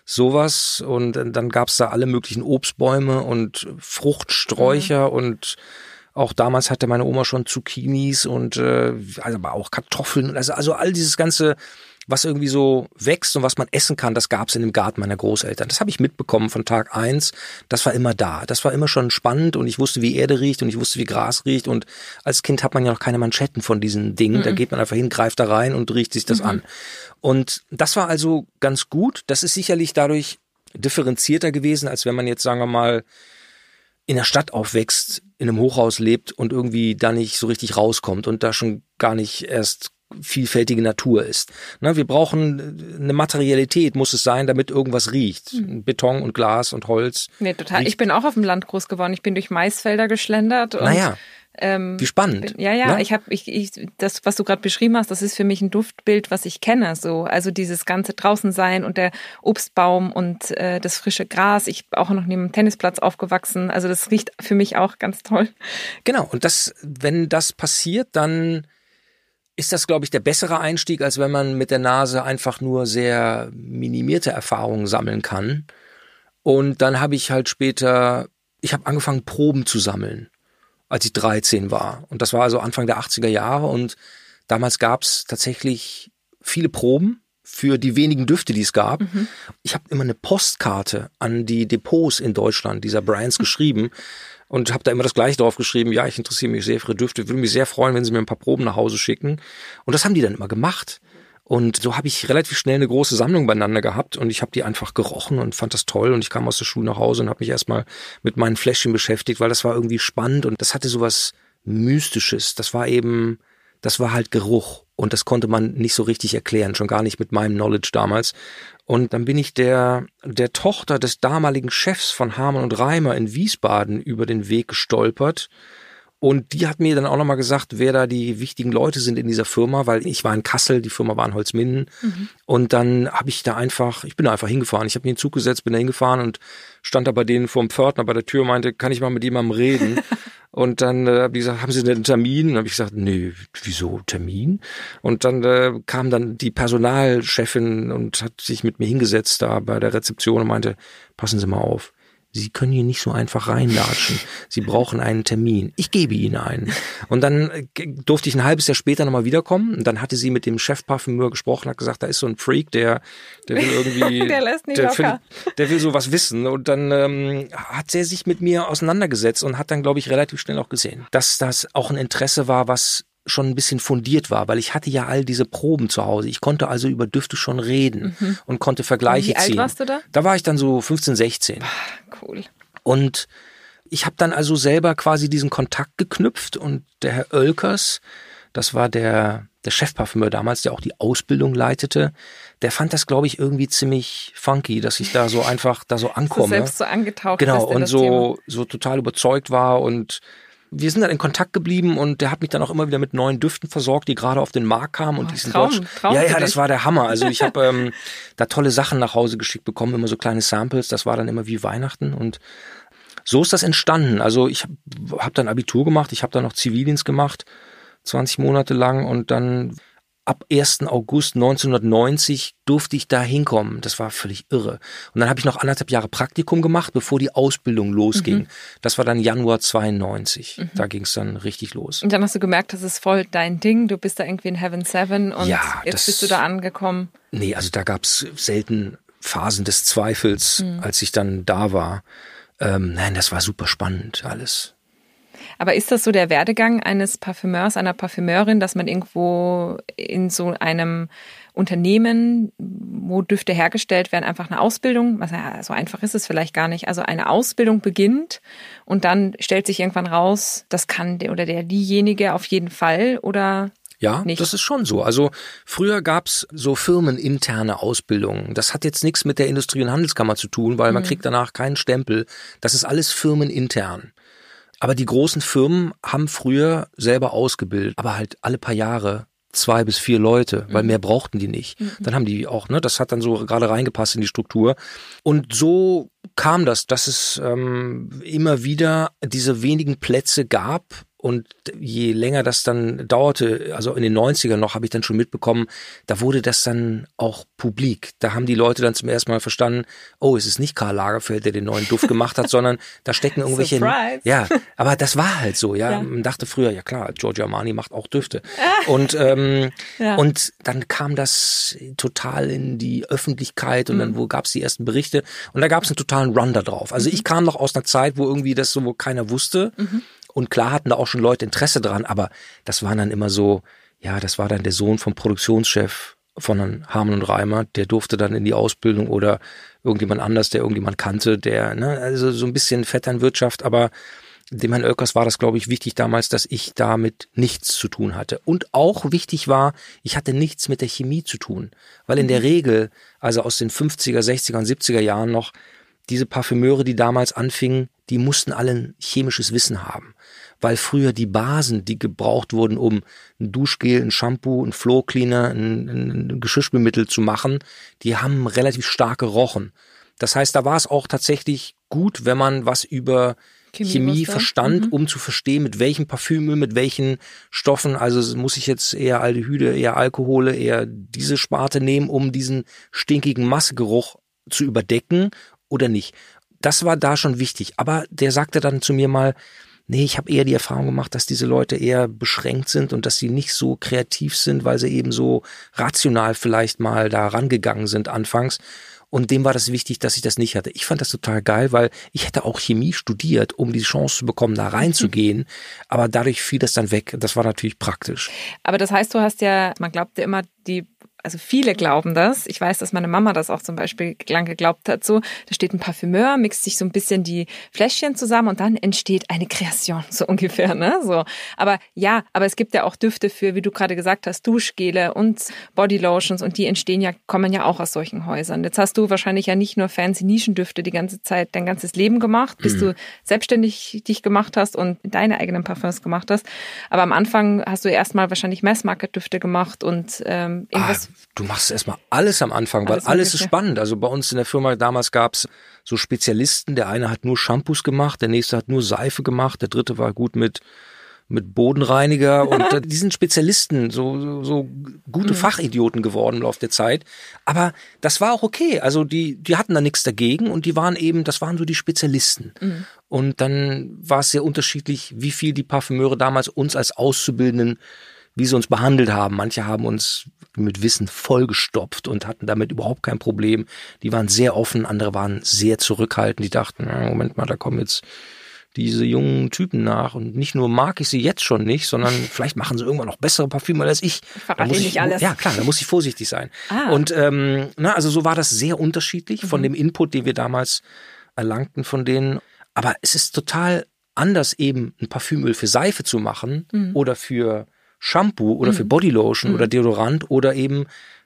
sowas. Und dann gab's da alle möglichen Obstbäume und Fruchtsträucher und auch damals hatte meine Oma schon Zucchinis und also aber auch Kartoffeln. Also all dieses Ganze, was irgendwie so wächst und was man essen kann, das gab's in dem Garten meiner Großeltern. Das habe ich mitbekommen von Tag 1. Das war immer da. Das war immer schon spannend und ich wusste, wie Erde riecht und ich wusste, wie Gras riecht. Und als Kind hat man ja noch keine Manschetten von diesen Dingen. Da geht man einfach hin, greift da rein und riecht sich das an. Und das war also ganz gut. Das ist sicherlich dadurch differenzierter gewesen, als wenn man jetzt, sagen wir mal, in der Stadt aufwächst, in einem Hochhaus lebt und irgendwie da nicht so richtig rauskommt und da schon gar nicht erst vielfältige Natur ist. Na, wir brauchen eine Materialität, muss es sein, damit irgendwas riecht. Beton und Glas und Holz. Nee, total. Riecht. Ich bin auch auf dem Land groß geworden. Ich bin durch Maisfelder geschlendert. Und wie spannend. Ja, ich das, was du gerade beschrieben hast, das ist für mich ein Duftbild, was ich kenne. So, also dieses ganze draußen sein und der Obstbaum und das frische Gras. Ich bin auch noch neben dem Tennisplatz aufgewachsen. Also das riecht für mich auch ganz toll. Genau. Und das, wenn das passiert, dann ist das, glaube ich, der bessere Einstieg, als wenn man mit der Nase einfach nur sehr minimierte Erfahrungen sammeln kann. Und dann habe ich halt später, ich habe angefangen, Proben zu sammeln, als ich 13 war. Und das war also Anfang der 80er Jahre. Und damals gab es tatsächlich viele Proben für die wenigen Düfte, die es gab. Ich habe immer eine Postkarte an die Depots in Deutschland dieser Brands geschrieben und habe da immer das Gleiche drauf geschrieben. Ja, ich interessiere mich sehr für Düfte, würde mich sehr freuen, wenn sie mir ein paar Proben nach Hause schicken. Und das haben die dann immer gemacht. Und so habe ich relativ schnell eine große Sammlung beieinander gehabt und ich habe die einfach gerochen und fand das toll. Und ich kam aus der Schule nach Hause und habe mich erstmal mit meinen Fläschchen beschäftigt, weil das war irgendwie spannend und das hatte sowas Mystisches. Das war halt Geruch und das konnte man nicht so richtig erklären, schon gar nicht mit meinem Knowledge damals. Und dann bin ich der Tochter des damaligen Chefs von Harman und Reimer in Wiesbaden über den Weg gestolpert. Und die hat mir dann auch nochmal gesagt, wer da die wichtigen Leute sind in dieser Firma, weil ich war in Kassel, die Firma war in Holzminden. Und dann ich bin da einfach hingefahren. Ich habe mich in den Zug gesetzt, bin da hingefahren und stand da bei denen vorm Pförtner bei der Tür, meinte, kann ich mal mit jemandem reden? Und dann habe ich gesagt, haben Sie denn einen Termin? Und dann habe ich gesagt, nee, wieso Termin? Und dann kam dann die Personalchefin und hat sich mit mir hingesetzt da bei der Rezeption und meinte, passen Sie mal auf. Sie können hier nicht so einfach reinlatschen. Sie brauchen einen Termin. Ich gebe Ihnen einen. Und dann durfte ich ein halbes Jahr später nochmal wiederkommen. Und dann hatte sie mit dem Chefparfümeur gesprochen, hat gesagt, da ist so ein Freak, der will irgendwie, der lässt nicht locker. Der will sowas wissen. Und dann hat sie sich mit mir auseinandergesetzt und hat dann, glaube ich, relativ schnell auch gesehen, dass das auch ein Interesse war, was schon ein bisschen fundiert war, weil ich hatte ja all diese Proben zu Hause. Ich konnte also über Düfte schon reden und konnte Vergleiche ziehen. Wie alt warst du da? Da war ich dann so 15, 16. Cool. Und ich habe dann also selber quasi diesen Kontakt geknüpft und der Herr Oelkers, das war der Chefparfümeur damals, der auch die Ausbildung leitete, der fand das, glaube ich, irgendwie ziemlich funky, dass ich da so einfach da so ankomme. So selbst so angetaucht genau, bist in und das so total überzeugt war und wir sind dann in Kontakt geblieben und der hat mich dann auch immer wieder mit neuen Düften versorgt, die gerade auf den Markt kamen und diesen Traum Ja, das war der Hammer. Also ich habe da tolle Sachen nach Hause geschickt bekommen, immer so kleine Samples, das war dann immer wie Weihnachten und so ist das entstanden. Also ich hab dann Abitur gemacht, ich habe dann noch Zivildienst gemacht, 20 Monate lang und dann ab 1. August 1990 durfte ich da hinkommen. Das war völlig irre. Und dann habe ich noch 1,5 Jahre Praktikum gemacht, bevor die Ausbildung losging. Das war dann Januar 92. Da ging es dann richtig los. Und dann hast du gemerkt, das ist voll dein Ding. Du bist da irgendwie in Heaven 7 und jetzt bist du da angekommen. Nee, also da gab es selten Phasen des Zweifels, als ich dann da war. Nein, das war super spannend alles. Aber ist das so der Werdegang eines Parfümeurs, einer Parfümeurin, dass man irgendwo in so einem Unternehmen, wo Düfte hergestellt werden, einfach eine Ausbildung, so einfach ist es vielleicht gar nicht, also eine Ausbildung beginnt und dann stellt sich irgendwann raus, das kann der oder diejenige auf jeden Fall oder Ja, nicht? Das ist schon so. Also früher gab's so firmeninterne Ausbildungen. Das hat jetzt nichts mit der Industrie- und Handelskammer zu tun, weil man kriegt danach keinen Stempel. Das ist alles firmenintern. Aber die großen Firmen haben früher selber ausgebildet, aber halt alle paar Jahre 2 bis 4 Leute, weil mehr brauchten die nicht. Dann haben die auch, das hat dann so gerade reingepasst in die Struktur. Und so kam das, dass es immer wieder diese wenigen Plätze gab. Und je länger das dann dauerte, also in den 90ern noch, habe ich dann schon mitbekommen, da wurde das dann auch publik. Da haben die Leute dann zum ersten Mal verstanden, oh, es ist nicht Karl Lagerfeld, der den neuen Duft gemacht hat, sondern da stecken irgendwelche... Surprise. Ja, aber das war halt so, ja. Man dachte früher, ja klar, Giorgio Armani macht auch Düfte. Und und dann kam das total in die Öffentlichkeit und dann gab es die ersten Berichte und da gab es einen totalen Run da drauf. Also ich kam noch aus einer Zeit, wo irgendwie das so keiner wusste. Und klar hatten da auch schon Leute Interesse dran, aber das waren dann immer so, ja, das war dann der Sohn vom Produktionschef von Harman und Reimer, der durfte dann in die Ausbildung oder irgendjemand anders, der irgendjemand kannte, der, also so ein bisschen Vetternwirtschaft, aber dem Herrn Oelkers war das, glaube ich, wichtig damals, dass ich damit nichts zu tun hatte. Und auch wichtig war, ich hatte nichts mit der Chemie zu tun, weil in der Regel, also aus den 50er, 60er und 70er Jahren noch, diese Parfümeure, die damals anfingen, die mussten alle ein chemisches Wissen haben. Weil früher die Basen, die gebraucht wurden, um ein Duschgel, ein Shampoo, ein Floor Cleaner, ein Geschirrspülmittel zu machen, die haben relativ stark gerochen. Das heißt, da war es auch tatsächlich gut, wenn man was über Chemie verstand, um zu verstehen, mit welchem Parfümöl, mit welchen Stoffen, also muss ich jetzt eher Aldehyde, eher Alkohole, eher diese Sparte nehmen, um diesen stinkigen Massegeruch zu überdecken oder nicht. Das war da schon wichtig. Aber der sagte dann zu mir mal, nee, ich habe eher die Erfahrung gemacht, dass diese Leute eher beschränkt sind und dass sie nicht so kreativ sind, weil sie eben so rational vielleicht mal da rangegangen sind anfangs. Und dem war das wichtig, dass ich das nicht hatte. Ich fand das total geil, weil ich hätte auch Chemie studiert, um die Chance zu bekommen, da reinzugehen. Aber dadurch fiel das dann weg. Das war natürlich praktisch. Aber das heißt, du hast ja, man glaubt ja immer, also viele glauben das. Ich weiß, dass meine Mama das auch zum Beispiel lang geglaubt hat. So, da steht ein Parfümeur, mixt sich so ein bisschen die Fläschchen zusammen und dann entsteht eine Kreation, so ungefähr, ne? So. Aber es gibt ja auch Düfte für, wie du gerade gesagt hast, Duschgele und Bodylotions und die kommen ja auch aus solchen Häusern. Jetzt hast du wahrscheinlich ja nicht nur fancy Nischendüfte die ganze Zeit, dein ganzes Leben gemacht, bis du selbstständig dich gemacht hast und deine eigenen Parfums gemacht hast. Aber am Anfang hast du erstmal wahrscheinlich Mass-Market-Düfte gemacht und irgendwas. Du machst erstmal alles am Anfang, weil alles ist spannend. Also bei uns in der Firma damals gab's so Spezialisten. Der eine hat nur Shampoos gemacht, der nächste hat nur Seife gemacht, der dritte war gut mit Bodenreiniger und die sind Spezialisten, so gute Fachidioten geworden im Laufe der Zeit. Aber das war auch okay. Also die hatten da nichts dagegen und das waren so die Spezialisten. Und dann war es sehr unterschiedlich, wie viel die Parfümeure damals uns als Auszubildenden, wie sie uns behandelt haben. Manche haben uns mit Wissen vollgestopft und hatten damit überhaupt kein Problem. Die waren sehr offen, andere waren sehr zurückhaltend. Die dachten, Moment mal, da kommen jetzt diese jungen Typen nach und nicht nur mag ich sie jetzt schon nicht, sondern vielleicht machen sie irgendwann noch bessere Parfüme als ich. Ich verrate nicht alles. Ja klar, da muss ich vorsichtig sein. Und also so war das sehr unterschiedlich von dem Input, den wir damals erlangten von denen. Aber es ist total anders, eben ein Parfümöl für Seife zu machen oder für Shampoo oder für Bodylotion oder Deodorant oder eben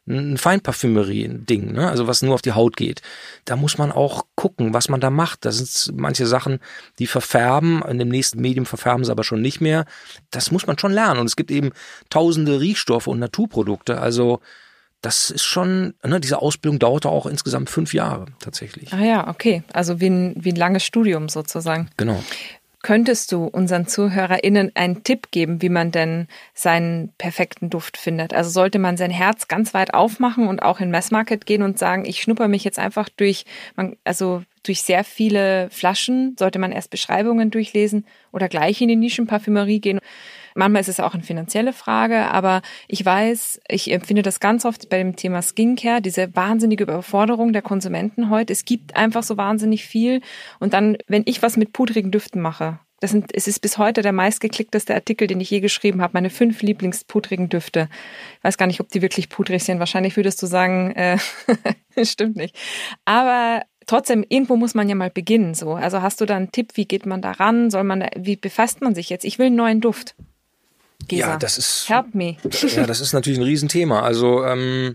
ein Feinparfümerie-Ding, ne? Also was nur auf die Haut geht. Da muss man auch gucken, was man da macht. Da sind manche Sachen, die verfärben, in dem nächsten Medium verfärben sie aber schon nicht mehr. Das muss man schon lernen. Und es gibt eben tausende Riechstoffe und Naturprodukte. Also das ist schon, ne, diese Ausbildung dauerte auch insgesamt 5 Jahre tatsächlich. Ah ja, okay. Also wie ein langes Studium sozusagen. Genau. Könntest du unseren ZuhörerInnen einen Tipp geben, wie man denn seinen perfekten Duft findet? Also sollte man sein Herz ganz weit aufmachen und auch in Mass-Market gehen und sagen, ich schnupper mich jetzt einfach durch sehr viele Flaschen? Sollte man erst Beschreibungen durchlesen oder gleich in die Nischenparfümerie gehen? Manchmal ist es auch eine finanzielle Frage, aber ich empfinde das ganz oft bei dem Thema Skincare, diese wahnsinnige Überforderung der Konsumenten heute. Es gibt einfach so wahnsinnig viel. Und dann, wenn ich was mit pudrigen Düften mache, es ist bis heute der meistgeklickteste Artikel, den ich je geschrieben habe, meine 5 Lieblingspudrigen Düfte. Ich weiß gar nicht, ob die wirklich pudrig sind. Wahrscheinlich würdest du sagen, stimmt nicht. Aber trotzdem, irgendwo muss man ja mal beginnen. So. Also hast du da einen Tipp, wie geht man da ran? Wie befasst man sich jetzt? Ich will einen neuen Duft. Gesa, ja, das ist. Help me. Ja, das ist natürlich ein Riesenthema. Also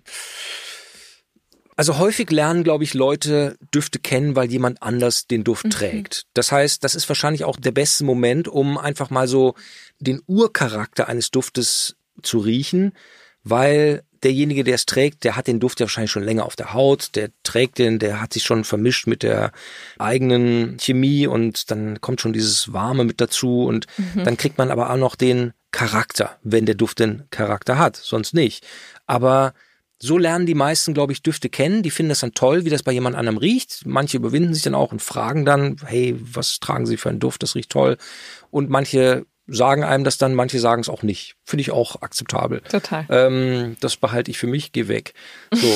häufig lernen, glaube ich, Leute Düfte kennen, weil jemand anders den Duft trägt. Das heißt, das ist wahrscheinlich auch der beste Moment, um einfach mal so den Urcharakter eines Duftes zu riechen, weil derjenige, der es trägt, der hat den Duft ja wahrscheinlich schon länger auf der Haut, der trägt den, der hat sich schon vermischt mit der eigenen Chemie und dann kommt schon dieses Warme mit dazu und dann kriegt man aber auch noch den Charakter, wenn der Duft den Charakter hat, sonst nicht. Aber so lernen die meisten, glaube ich, Düfte kennen. Die finden das dann toll, wie das bei jemand anderem riecht. Manche überwinden sich dann auch und fragen dann, hey, was tragen Sie für einen Duft? Das riecht toll. Und manche sagen einem das dann, manche sagen es auch nicht. Finde ich auch akzeptabel. Total. Das behalte ich für mich, geh weg. So,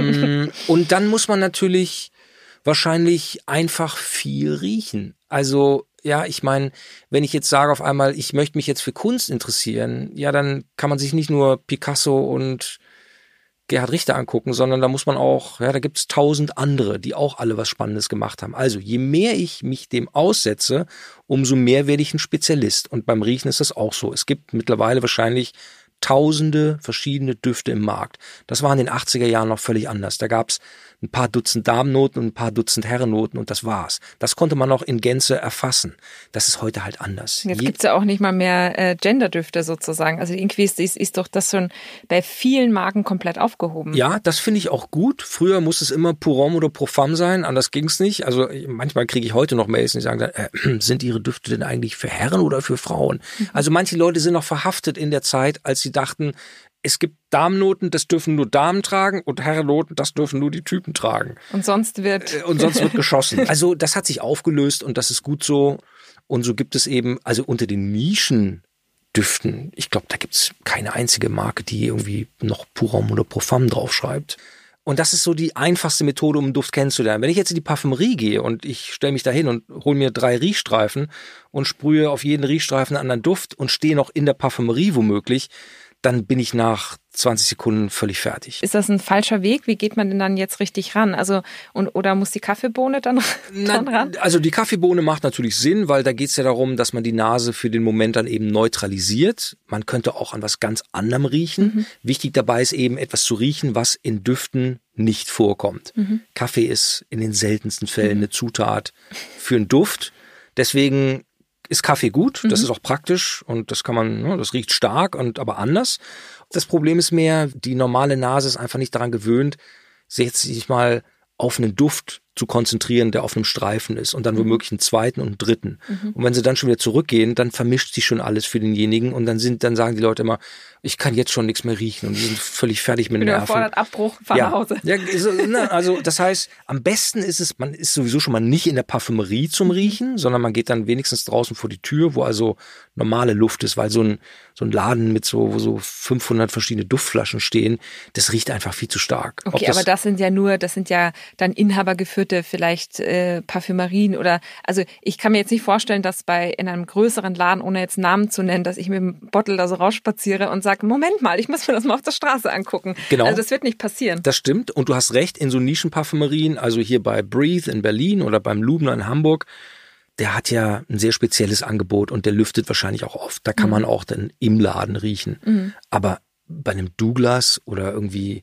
und dann muss man natürlich wahrscheinlich einfach viel riechen. Also ja, ich meine, wenn ich jetzt sage auf einmal, ich möchte mich jetzt für Kunst interessieren, ja, dann kann man sich nicht nur Picasso und Gerhard Richter angucken, sondern da muss man auch, ja, da gibt's 1000 andere, die auch alle was Spannendes gemacht haben. Also je mehr ich mich dem aussetze, umso mehr werde ich ein Spezialist. Und beim Riechen ist das auch so. Es gibt mittlerweile wahrscheinlich tausende verschiedene Düfte im Markt. Das war in den 80er Jahren noch völlig anders. Da gab's ein paar Dutzend Damennoten und ein paar Dutzend Herrennoten und das war's. Das konnte man noch in Gänze erfassen. Das ist heute halt anders. Jetzt gibt's ja auch nicht mal mehr Genderdüfte sozusagen. Also irgendwie ist doch das schon bei vielen Marken komplett aufgehoben. Ja, das finde ich auch gut. Früher musste es immer Pour Homme oder Pour Femme sein, anders ging's nicht. Also manchmal kriege ich heute noch Mails, die sagen dann, sind Ihre Düfte denn eigentlich für Herren oder für Frauen? Also manche Leute sind noch verhaftet in der Zeit, als sie dachten, es gibt Damennoten, das dürfen nur Damen tragen und Herrennoten, das dürfen nur die Typen tragen. Und sonst wird geschossen. Also das hat sich aufgelöst und das ist gut so. Und so gibt es eben, also unter den Nischendüften, ich glaube, da gibt es keine einzige Marke, die irgendwie noch Pour Homme oder Pour Femme draufschreibt. Und das ist so die einfachste Methode, um einen Duft kennenzulernen. Wenn ich jetzt in die Parfümerie gehe und ich stelle mich da hin und hole mir 3 Riechstreifen und sprühe auf jeden Riechstreifen einen anderen Duft und stehe noch in der Parfümerie womöglich, dann bin ich nach 20 Sekunden völlig fertig. Ist das ein falscher Weg? Wie geht man denn dann jetzt richtig ran? Also oder muss die Kaffeebohne dann ran? Also die Kaffeebohne macht natürlich Sinn, weil da geht es ja darum, dass man die Nase für den Moment dann eben neutralisiert. Man könnte auch an was ganz anderem riechen. Wichtig dabei ist eben etwas zu riechen, was in Düften nicht vorkommt. Kaffee ist in den seltensten Fällen eine Zutat für einen Duft. Deswegen ist Kaffee gut, das ist auch praktisch und das kann man, das riecht stark und aber anders. Das Problem ist mehr, die normale Nase ist einfach nicht daran gewöhnt, sich mal auf einen Duft zu konzentrieren, der auf einem Streifen ist und dann womöglich einen zweiten und einen dritten. Und wenn sie dann schon wieder zurückgehen, dann vermischt sich schon alles für denjenigen und dann sagen die Leute immer, ich kann jetzt schon nichts mehr riechen und die sind völlig fertig mit den Nerven. Überfordert, Abbruch, fahr nach Hause. Ja, also das heißt, am besten ist es, man ist sowieso schon mal nicht in der Parfümerie zum Riechen, sondern man geht dann wenigstens draußen vor die Tür, wo also normale Luft ist, weil so ein Laden mit wo so 500 verschiedene Duftflaschen stehen, das riecht einfach viel zu stark. Okay, aber das sind ja dann inhabergeführte vielleicht Parfümerien oder, also ich kann mir jetzt nicht vorstellen, dass in einem größeren Laden, ohne jetzt Namen zu nennen, dass ich mit dem Bottle da so rausspaziere und sage, Moment mal, ich muss mir das mal auf der Straße angucken. Genau. Also das wird nicht passieren. Das stimmt und du hast recht, in so Nischenparfümerien, also hier bei Breathe in Berlin oder beim Lubner in Hamburg, der hat ja ein sehr spezielles Angebot und der lüftet wahrscheinlich auch oft. Da kann man auch dann im Laden riechen. Aber bei einem Douglas oder irgendwie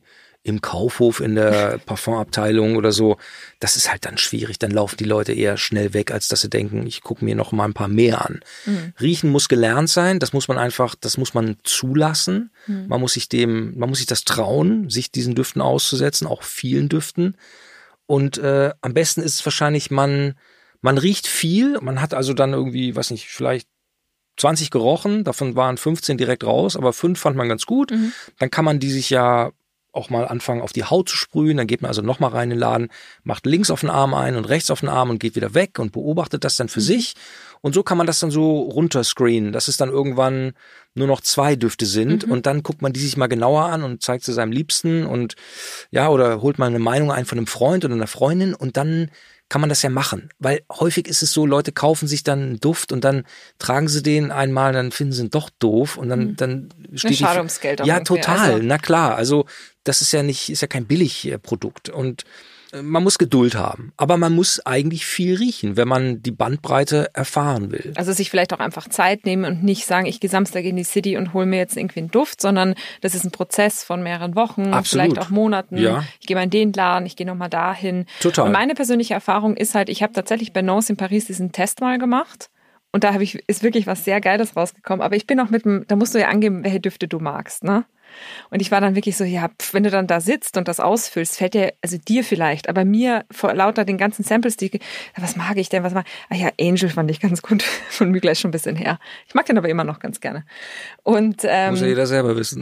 im Kaufhof in der Parfumabteilung oder so, das ist halt dann schwierig. Dann laufen die Leute eher schnell weg, als dass sie denken, ich gucke mir noch mal ein paar mehr an. Riechen muss gelernt sein, das muss man zulassen. Man muss sich das trauen, sich diesen Düften auszusetzen, auch vielen Düften. Und am besten ist es wahrscheinlich, man riecht viel, man hat also dann irgendwie, weiß nicht, vielleicht 20 gerochen, davon waren 15 direkt raus, aber 5 fand man ganz gut. Dann kann man die sich ja auch mal anfangen, auf die Haut zu sprühen. Dann geht man also nochmal rein in den Laden, macht links auf den Arm ein und rechts auf den Arm und geht wieder weg und beobachtet das dann für sich. Und so kann man das dann so runterscreenen, dass es dann irgendwann nur noch 2 Düfte sind. Und dann guckt man die sich mal genauer an und zeigt sie seinem Liebsten und ja, oder holt mal eine Meinung ein von einem Freund oder einer Freundin und dann kann man das ja machen. Weil häufig ist es so, Leute kaufen sich dann einen Duft und dann tragen sie den einmal, dann finden sie ihn doch doof und dann steht schade ums Geld. Ja, total. Also. Na klar. Also das ist ja kein Billigprodukt und man muss Geduld haben, aber man muss eigentlich viel riechen, wenn man die Bandbreite erfahren will. Also sich vielleicht auch einfach Zeit nehmen und nicht sagen, ich gehe Samstag in die City und hole mir jetzt irgendwie einen Duft, sondern das ist ein Prozess von mehreren Wochen, Absolut. vielleicht auch Monaten. Ja. Ich gehe mal in den Laden, ich gehe nochmal dahin. Total. Und meine persönliche Erfahrung ist halt, ich habe tatsächlich bei Nose in Paris diesen Test mal gemacht. Und da ist wirklich was sehr Geiles rausgekommen. Aber ich bin auch da musst du ja angeben, welche Düfte du magst, ne? Und ich war dann wirklich so, ja, wenn du dann da sitzt und das ausfüllst, fällt dir vielleicht, aber mir vor lauter den ganzen Samples, was mag ich denn, Angel fand ich ganz gut, von Mugler ist schon ein bisschen her. Ich mag den aber immer noch ganz gerne. Und, muss ja jeder selber wissen.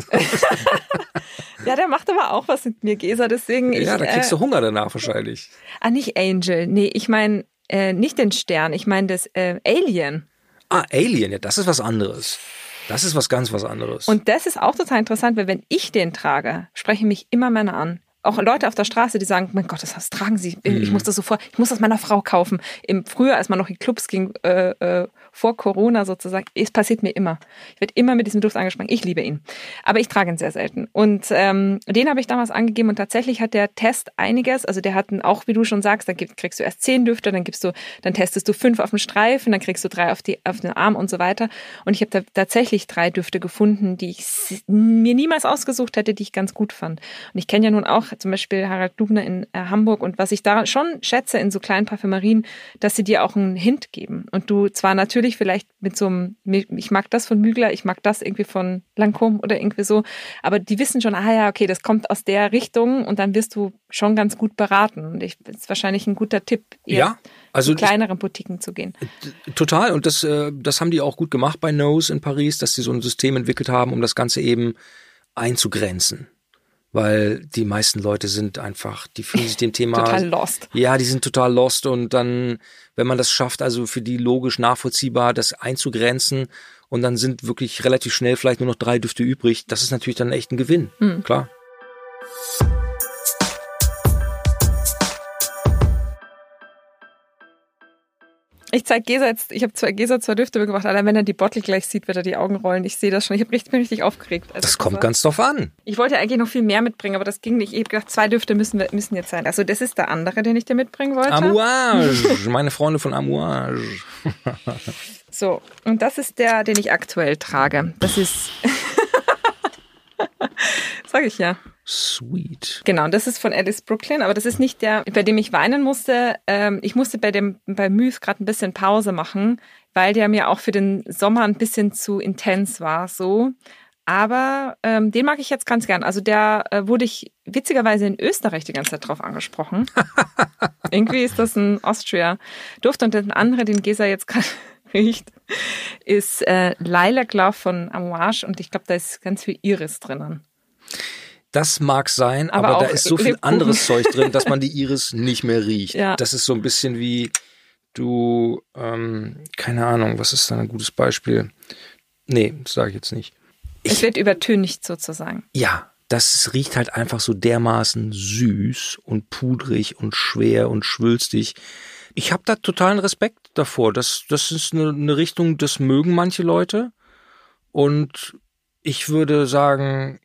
Ja, der macht aber auch was mit mir, Gesa, deswegen. Ja, da kriegst du Hunger danach wahrscheinlich. Nicht Angel, nee, ich meine nicht den Stern, ich meine das Alien. Alien, ja, das ist was anderes. Das ist was anderes. Und das ist auch total interessant, weil wenn ich den trage, sprechen mich immer Männer an. Auch Leute auf der Straße, die sagen, mein Gott, das tragen sie. Ich muss das meiner Frau kaufen. Früher, als man noch in Clubs ging, vor Corona sozusagen, es passiert mir immer. Ich werde immer mit diesem Duft angesprochen. Ich liebe ihn. Aber ich trage ihn sehr selten. Und den habe ich damals angegeben und tatsächlich hat der Test einiges. Also der hat auch, wie du schon sagst, dann kriegst du erst 10 Düfte, dann testest du 5 auf dem Streifen, dann kriegst du 3 auf den Arm und so weiter. Und ich habe da tatsächlich 3 Düfte gefunden, die ich mir niemals ausgesucht hätte, die ich ganz gut fand. Und ich kenne ja nun auch zum Beispiel Harald Lubner in Hamburg und was ich da schon schätze in so kleinen Parfümerien, dass sie dir auch einen Hint geben. Und du zwar natürlich vielleicht mit so einem, ich mag das von Mugler, ich mag das irgendwie von Lancôme oder irgendwie so, aber die wissen schon, okay, das kommt aus der Richtung und dann wirst du schon ganz gut beraten. Und das ist wahrscheinlich ein guter Tipp, in kleineren Boutiquen zu gehen. Total. Und das haben die auch gut gemacht bei Nose in Paris, dass sie so ein System entwickelt haben, um das Ganze eben einzugrenzen. Weil die meisten Leute die fühlen sich dem Thema total lost. Ja, die sind total lost und dann, wenn man das schafft, also für die logisch nachvollziehbar, das einzugrenzen und dann sind wirklich relativ schnell vielleicht nur noch 3 Düfte übrig, das ist natürlich dann echt ein Gewinn, klar. Ich zeige Gesa jetzt, ich habe Gesa 2 Düfte mitgebracht, allein wenn er die Bottle gleich sieht, wird er die Augen rollen. Ich sehe das schon, bin richtig aufgeregt. Das kommt ganz drauf an. Ich wollte eigentlich noch viel mehr mitbringen, aber das ging nicht. Ich habe gedacht, 2 Düfte müssen jetzt sein. Also das ist der andere, den ich dir mitbringen wollte. Amouage, meine Freunde von Amouage. So, und das ist der, den ich aktuell trage. Das ist, sag ich ja. Sweet. Genau, das ist von Alice Brooklyn, aber das ist nicht der, bei dem ich weinen musste. Ich musste bei Mousse gerade ein bisschen Pause machen, weil der mir auch für den Sommer ein bisschen zu intens war, so. Aber den mag ich jetzt ganz gern. Also der wurde ich witzigerweise in Österreich die ganze Zeit drauf angesprochen. Irgendwie ist das ein Austria-Duft und der andere, den Gesa jetzt gerade riecht, ist Lilac Love von Amouage und ich glaube, da ist ganz viel Iris drinnen. Das mag sein, aber da ist so viel anderes Zeug drin, dass man die Iris nicht mehr riecht. Ja. Das ist so ein bisschen wie keine Ahnung, was ist da ein gutes Beispiel? Nee, das sage ich jetzt nicht. Es wird übertönigt sozusagen. Ja, das riecht halt einfach so dermaßen süß und pudrig und schwer und schwülstig. Ich habe da totalen Respekt davor. Das ist eine Richtung, das mögen manche Leute. Und ich würde sagen,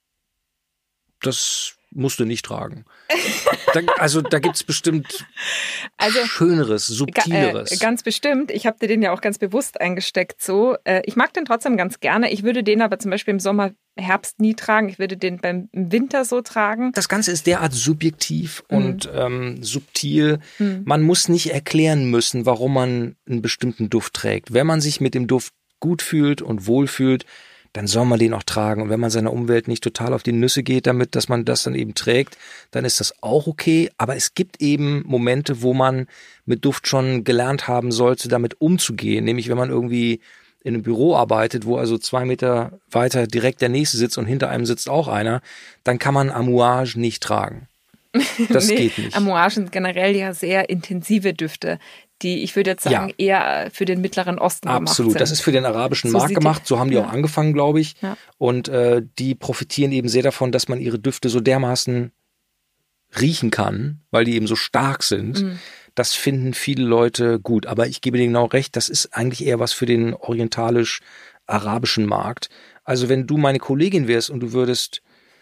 das musst du nicht tragen. Da gibt's bestimmt Schöneres, Subtileres. Ganz bestimmt. Ich habe dir den ja auch ganz bewusst eingesteckt. So, ich mag den trotzdem ganz gerne. Ich würde den aber zum Beispiel im Sommer Herbst nie tragen. Ich würde den beim Winter so tragen. Das Ganze ist derart subjektiv und subtil. Man muss nicht erklären müssen, warum man einen bestimmten Duft trägt. Wenn man sich mit dem Duft gut fühlt und wohl fühlt, dann soll man den auch tragen. Und wenn man seiner Umwelt nicht total auf die Nüsse geht damit, dass man das dann eben trägt, dann ist das auch okay. Aber es gibt eben Momente, wo man mit Duft schon gelernt haben sollte, damit umzugehen. Nämlich, wenn man irgendwie in einem Büro arbeitet, wo also 2 Meter weiter direkt der nächste sitzt und hinter einem sitzt auch einer, dann kann man Amouage nicht tragen. Das geht nicht. Amouage sind generell ja sehr intensive Düfte, die, ich würde jetzt sagen, eher für den Mittleren Osten gemacht sind. Absolut, das ist für den arabischen Markt gemacht, so haben die auch angefangen, glaube ich. Ja. Und die profitieren eben sehr davon, dass man ihre Düfte so dermaßen riechen kann, weil die eben so stark sind. Das finden viele Leute gut. Aber ich gebe dir genau recht, das ist eigentlich eher was für den orientalisch-arabischen Markt. Also wenn du meine Kollegin wärst und du würdest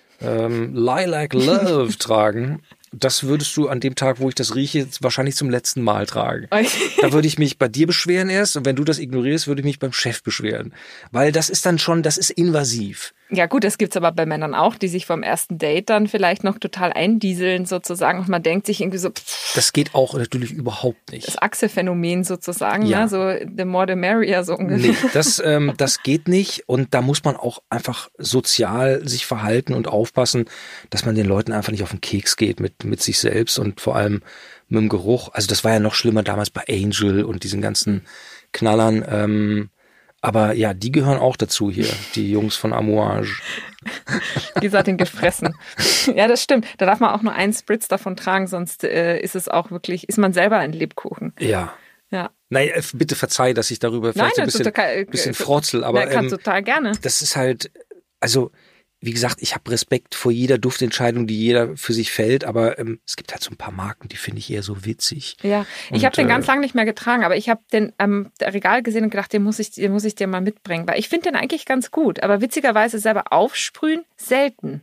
Lilac Love tragen, das würdest du an dem Tag, wo ich das rieche, wahrscheinlich zum letzten Mal tragen. Da würde ich mich bei dir beschweren erst und wenn du das ignorierst, würde ich mich beim Chef beschweren. Weil das ist dann schon, das ist invasiv. Ja gut, das gibt's aber bei Männern auch, die sich vom ersten Date dann vielleicht noch total eindieseln sozusagen und man denkt sich irgendwie so... Das geht auch natürlich überhaupt nicht. Das Achse-Phänomen sozusagen, ja. Ne? So the more the merrier so ungefähr. Nee, das geht nicht und da muss man auch einfach sozial sich verhalten und aufpassen, dass man den Leuten einfach nicht auf den Keks geht mit sich selbst und vor allem mit dem Geruch. Also das war ja noch schlimmer damals bei Angel und diesen ganzen Knallern. Aber ja, die gehören auch dazu hier, die Jungs von Amouage. Die hat ihn gefressen. Ja, das stimmt. Da darf man auch nur einen Spritz davon tragen, sonst ist es auch wirklich, ist man selber ein Lebkuchen. Ja. Ja. Nein, bitte verzeih, dass ich darüber vielleicht ein bisschen frotzel, aber kann total gerne. Das ist halt, also wie gesagt, ich habe Respekt vor jeder Duftentscheidung, die jeder für sich fällt, aber es gibt halt so ein paar Marken, die finde ich eher so witzig. Ja, ich habe den ganz lange nicht mehr getragen, aber ich habe den am Regal gesehen und gedacht, den muss ich dir mal mitbringen, weil ich finde den eigentlich ganz gut, aber witzigerweise selber aufsprühen, selten.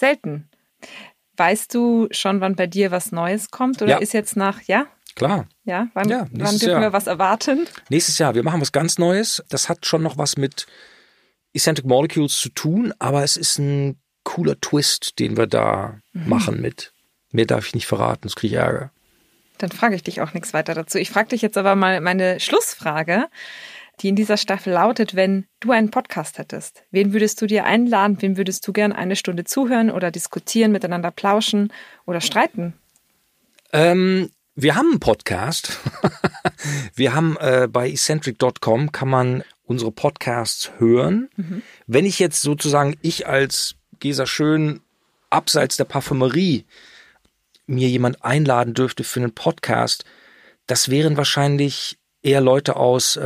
Weißt du schon, wann bei dir was Neues kommt oder ist jetzt Klar. Ja, wann dürfen wir was erwarten? Nächstes Jahr, wir machen was ganz Neues, das hat schon noch was mit Eccentric Molecules zu tun, aber es ist ein cooler Twist, den wir da machen mit. Mehr darf ich nicht verraten, sonst kriege ich Ärger. Dann frage ich dich auch nichts weiter dazu. Ich frage dich jetzt aber mal meine Schlussfrage, die in dieser Staffel lautet, wenn du einen Podcast hättest, wen würdest du dir einladen, wem würdest du gern 1 Stunde zuhören oder diskutieren, miteinander plauschen oder streiten? Wir haben einen Podcast. Wir haben bei eccentric.com kann man unsere Podcasts hören. Wenn ich jetzt sozusagen, ich als Gesa Schön, abseits der Parfümerie, mir jemand einladen dürfte für einen Podcast, das wären wahrscheinlich eher Leute aus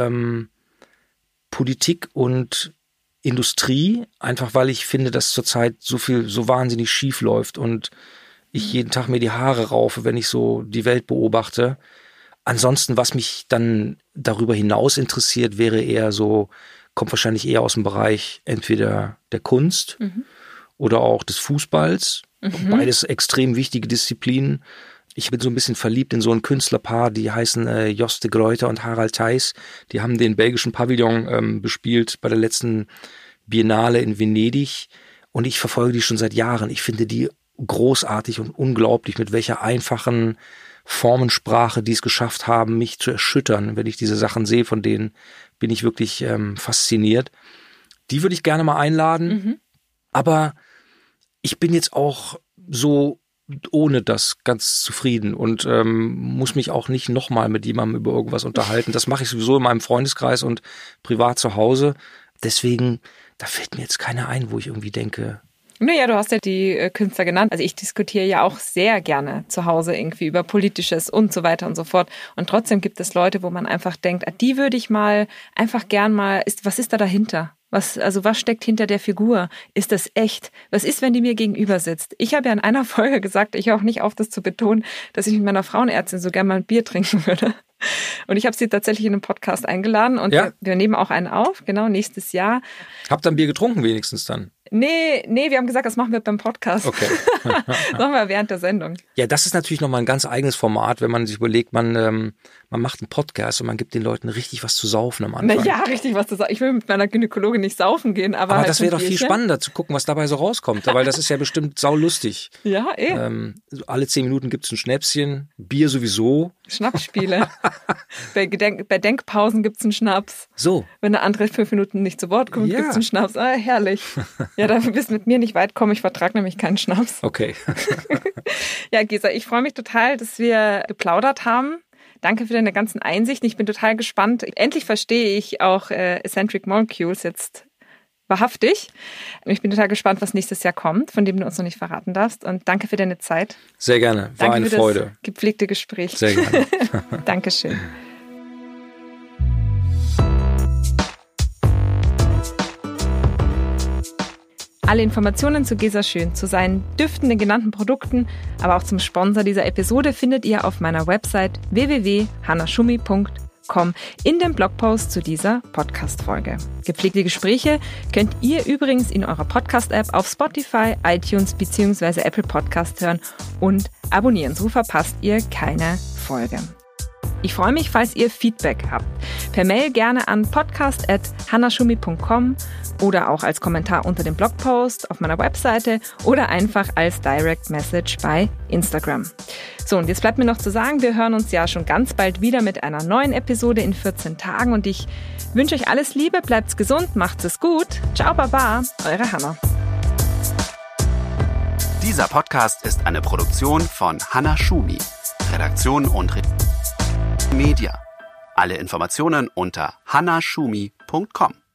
Politik und Industrie, einfach weil ich finde, dass zurzeit so wahnsinnig schief läuft und ich jeden Tag mir die Haare raufe, wenn ich so die Welt beobachte. Ansonsten, was mich dann darüber hinaus interessiert, kommt wahrscheinlich eher aus dem Bereich entweder der Kunst oder auch des Fußballs. Beides extrem wichtige Disziplinen. Ich bin so ein bisschen verliebt in so ein Künstlerpaar, die heißen Jos de Gruyter und Harald Thijs. Die haben den belgischen Pavillon bespielt bei der letzten Biennale in Venedig. Und ich verfolge die schon seit Jahren. Ich finde die großartig und unglaublich, mit welcher einfachen Formensprache die es geschafft haben, mich zu erschüttern. Wenn ich diese Sachen sehe, von denen bin ich wirklich fasziniert. Die würde ich gerne mal einladen. Aber ich bin jetzt auch so ohne das ganz zufrieden und muss mich auch nicht nochmal mit jemandem über irgendwas unterhalten. Das mache ich sowieso in meinem Freundeskreis und privat zu Hause. Deswegen, da fällt mir jetzt keiner ein, wo ich irgendwie denke... Naja, du hast ja die Künstler genannt. Also ich diskutiere ja auch sehr gerne zu Hause irgendwie über Politisches und so weiter und so fort. Und trotzdem gibt es Leute, wo man einfach denkt, die würde ich mal einfach gern mal, was ist da dahinter? Was steckt hinter der Figur? Ist das echt? Was ist, wenn die mir gegenüber sitzt? Ich habe ja in einer Folge gesagt, ich höre auch nicht auf, das zu betonen, dass ich mit meiner Frauenärztin so gern mal ein Bier trinken würde. Und ich habe sie tatsächlich in einen Podcast eingeladen und wir nehmen auch einen auf, genau, nächstes Jahr. Habt ihr ein Bier getrunken wenigstens dann? Nee, wir haben gesagt, das machen wir beim Podcast. Okay. Das machen wir während der Sendung. Ja, das ist natürlich nochmal ein ganz eigenes Format, wenn man sich überlegt, man macht einen Podcast und man gibt den Leuten richtig was zu saufen am Anfang. Ja, richtig was zu saufen. Ich will mit meiner Gynäkologin nicht saufen gehen, aber halt das wäre doch viel spannender zu gucken, was dabei so rauskommt, weil das ist ja bestimmt saulustig. Ja, alle 10 Minuten gibt's ein Schnäpschen, Bier sowieso. Schnapsspiele. Bei Denkpausen gibt's einen Schnaps. So. Wenn der andere 5 Minuten nicht zu Wort kommt, gibt's einen Schnaps. Ah, herrlich. Ja, da wirst du mit mir nicht weit kommen. Ich vertrage nämlich keinen Schnaps. Okay. Ja, Gesa, ich freue mich total, dass wir geplaudert haben. Danke für deine ganzen Einsichten. Ich bin total gespannt. Endlich verstehe ich auch Eccentric Molecules jetzt wahrhaftig. Ich bin total gespannt, was nächstes Jahr kommt, von dem du uns noch nicht verraten darfst. Und danke für deine Zeit. Sehr gerne. War eine Freude. Das gepflegte Gespräch. Sehr gerne. Dankeschön. Alle Informationen zu Gesa Schön, zu seinen Düften, den genannten Produkten, aber auch zum Sponsor dieser Episode findet ihr auf meiner Website www.hannashumi.com in dem Blogpost zu dieser Podcast-Folge. Gepflegte Gespräche könnt ihr übrigens in eurer Podcast-App auf Spotify, iTunes bzw. Apple Podcast hören und abonnieren. So verpasst ihr keine Folge. Ich freue mich, falls ihr Feedback habt. Per Mail gerne an podcast@hannashumi.com oder auch als Kommentar unter dem Blogpost auf meiner Webseite oder einfach als Direct Message bei Instagram. So, und jetzt bleibt mir noch zu sagen, wir hören uns ja schon ganz bald wieder mit einer neuen Episode in 14 Tagen und ich wünsche euch alles Liebe, bleibt's gesund, macht's es gut. Ciao, Baba, eure Hanna. Dieser Podcast ist eine Produktion von Hannah Schumi. Redaktion und Media. Alle Informationen unter hannashumi.com.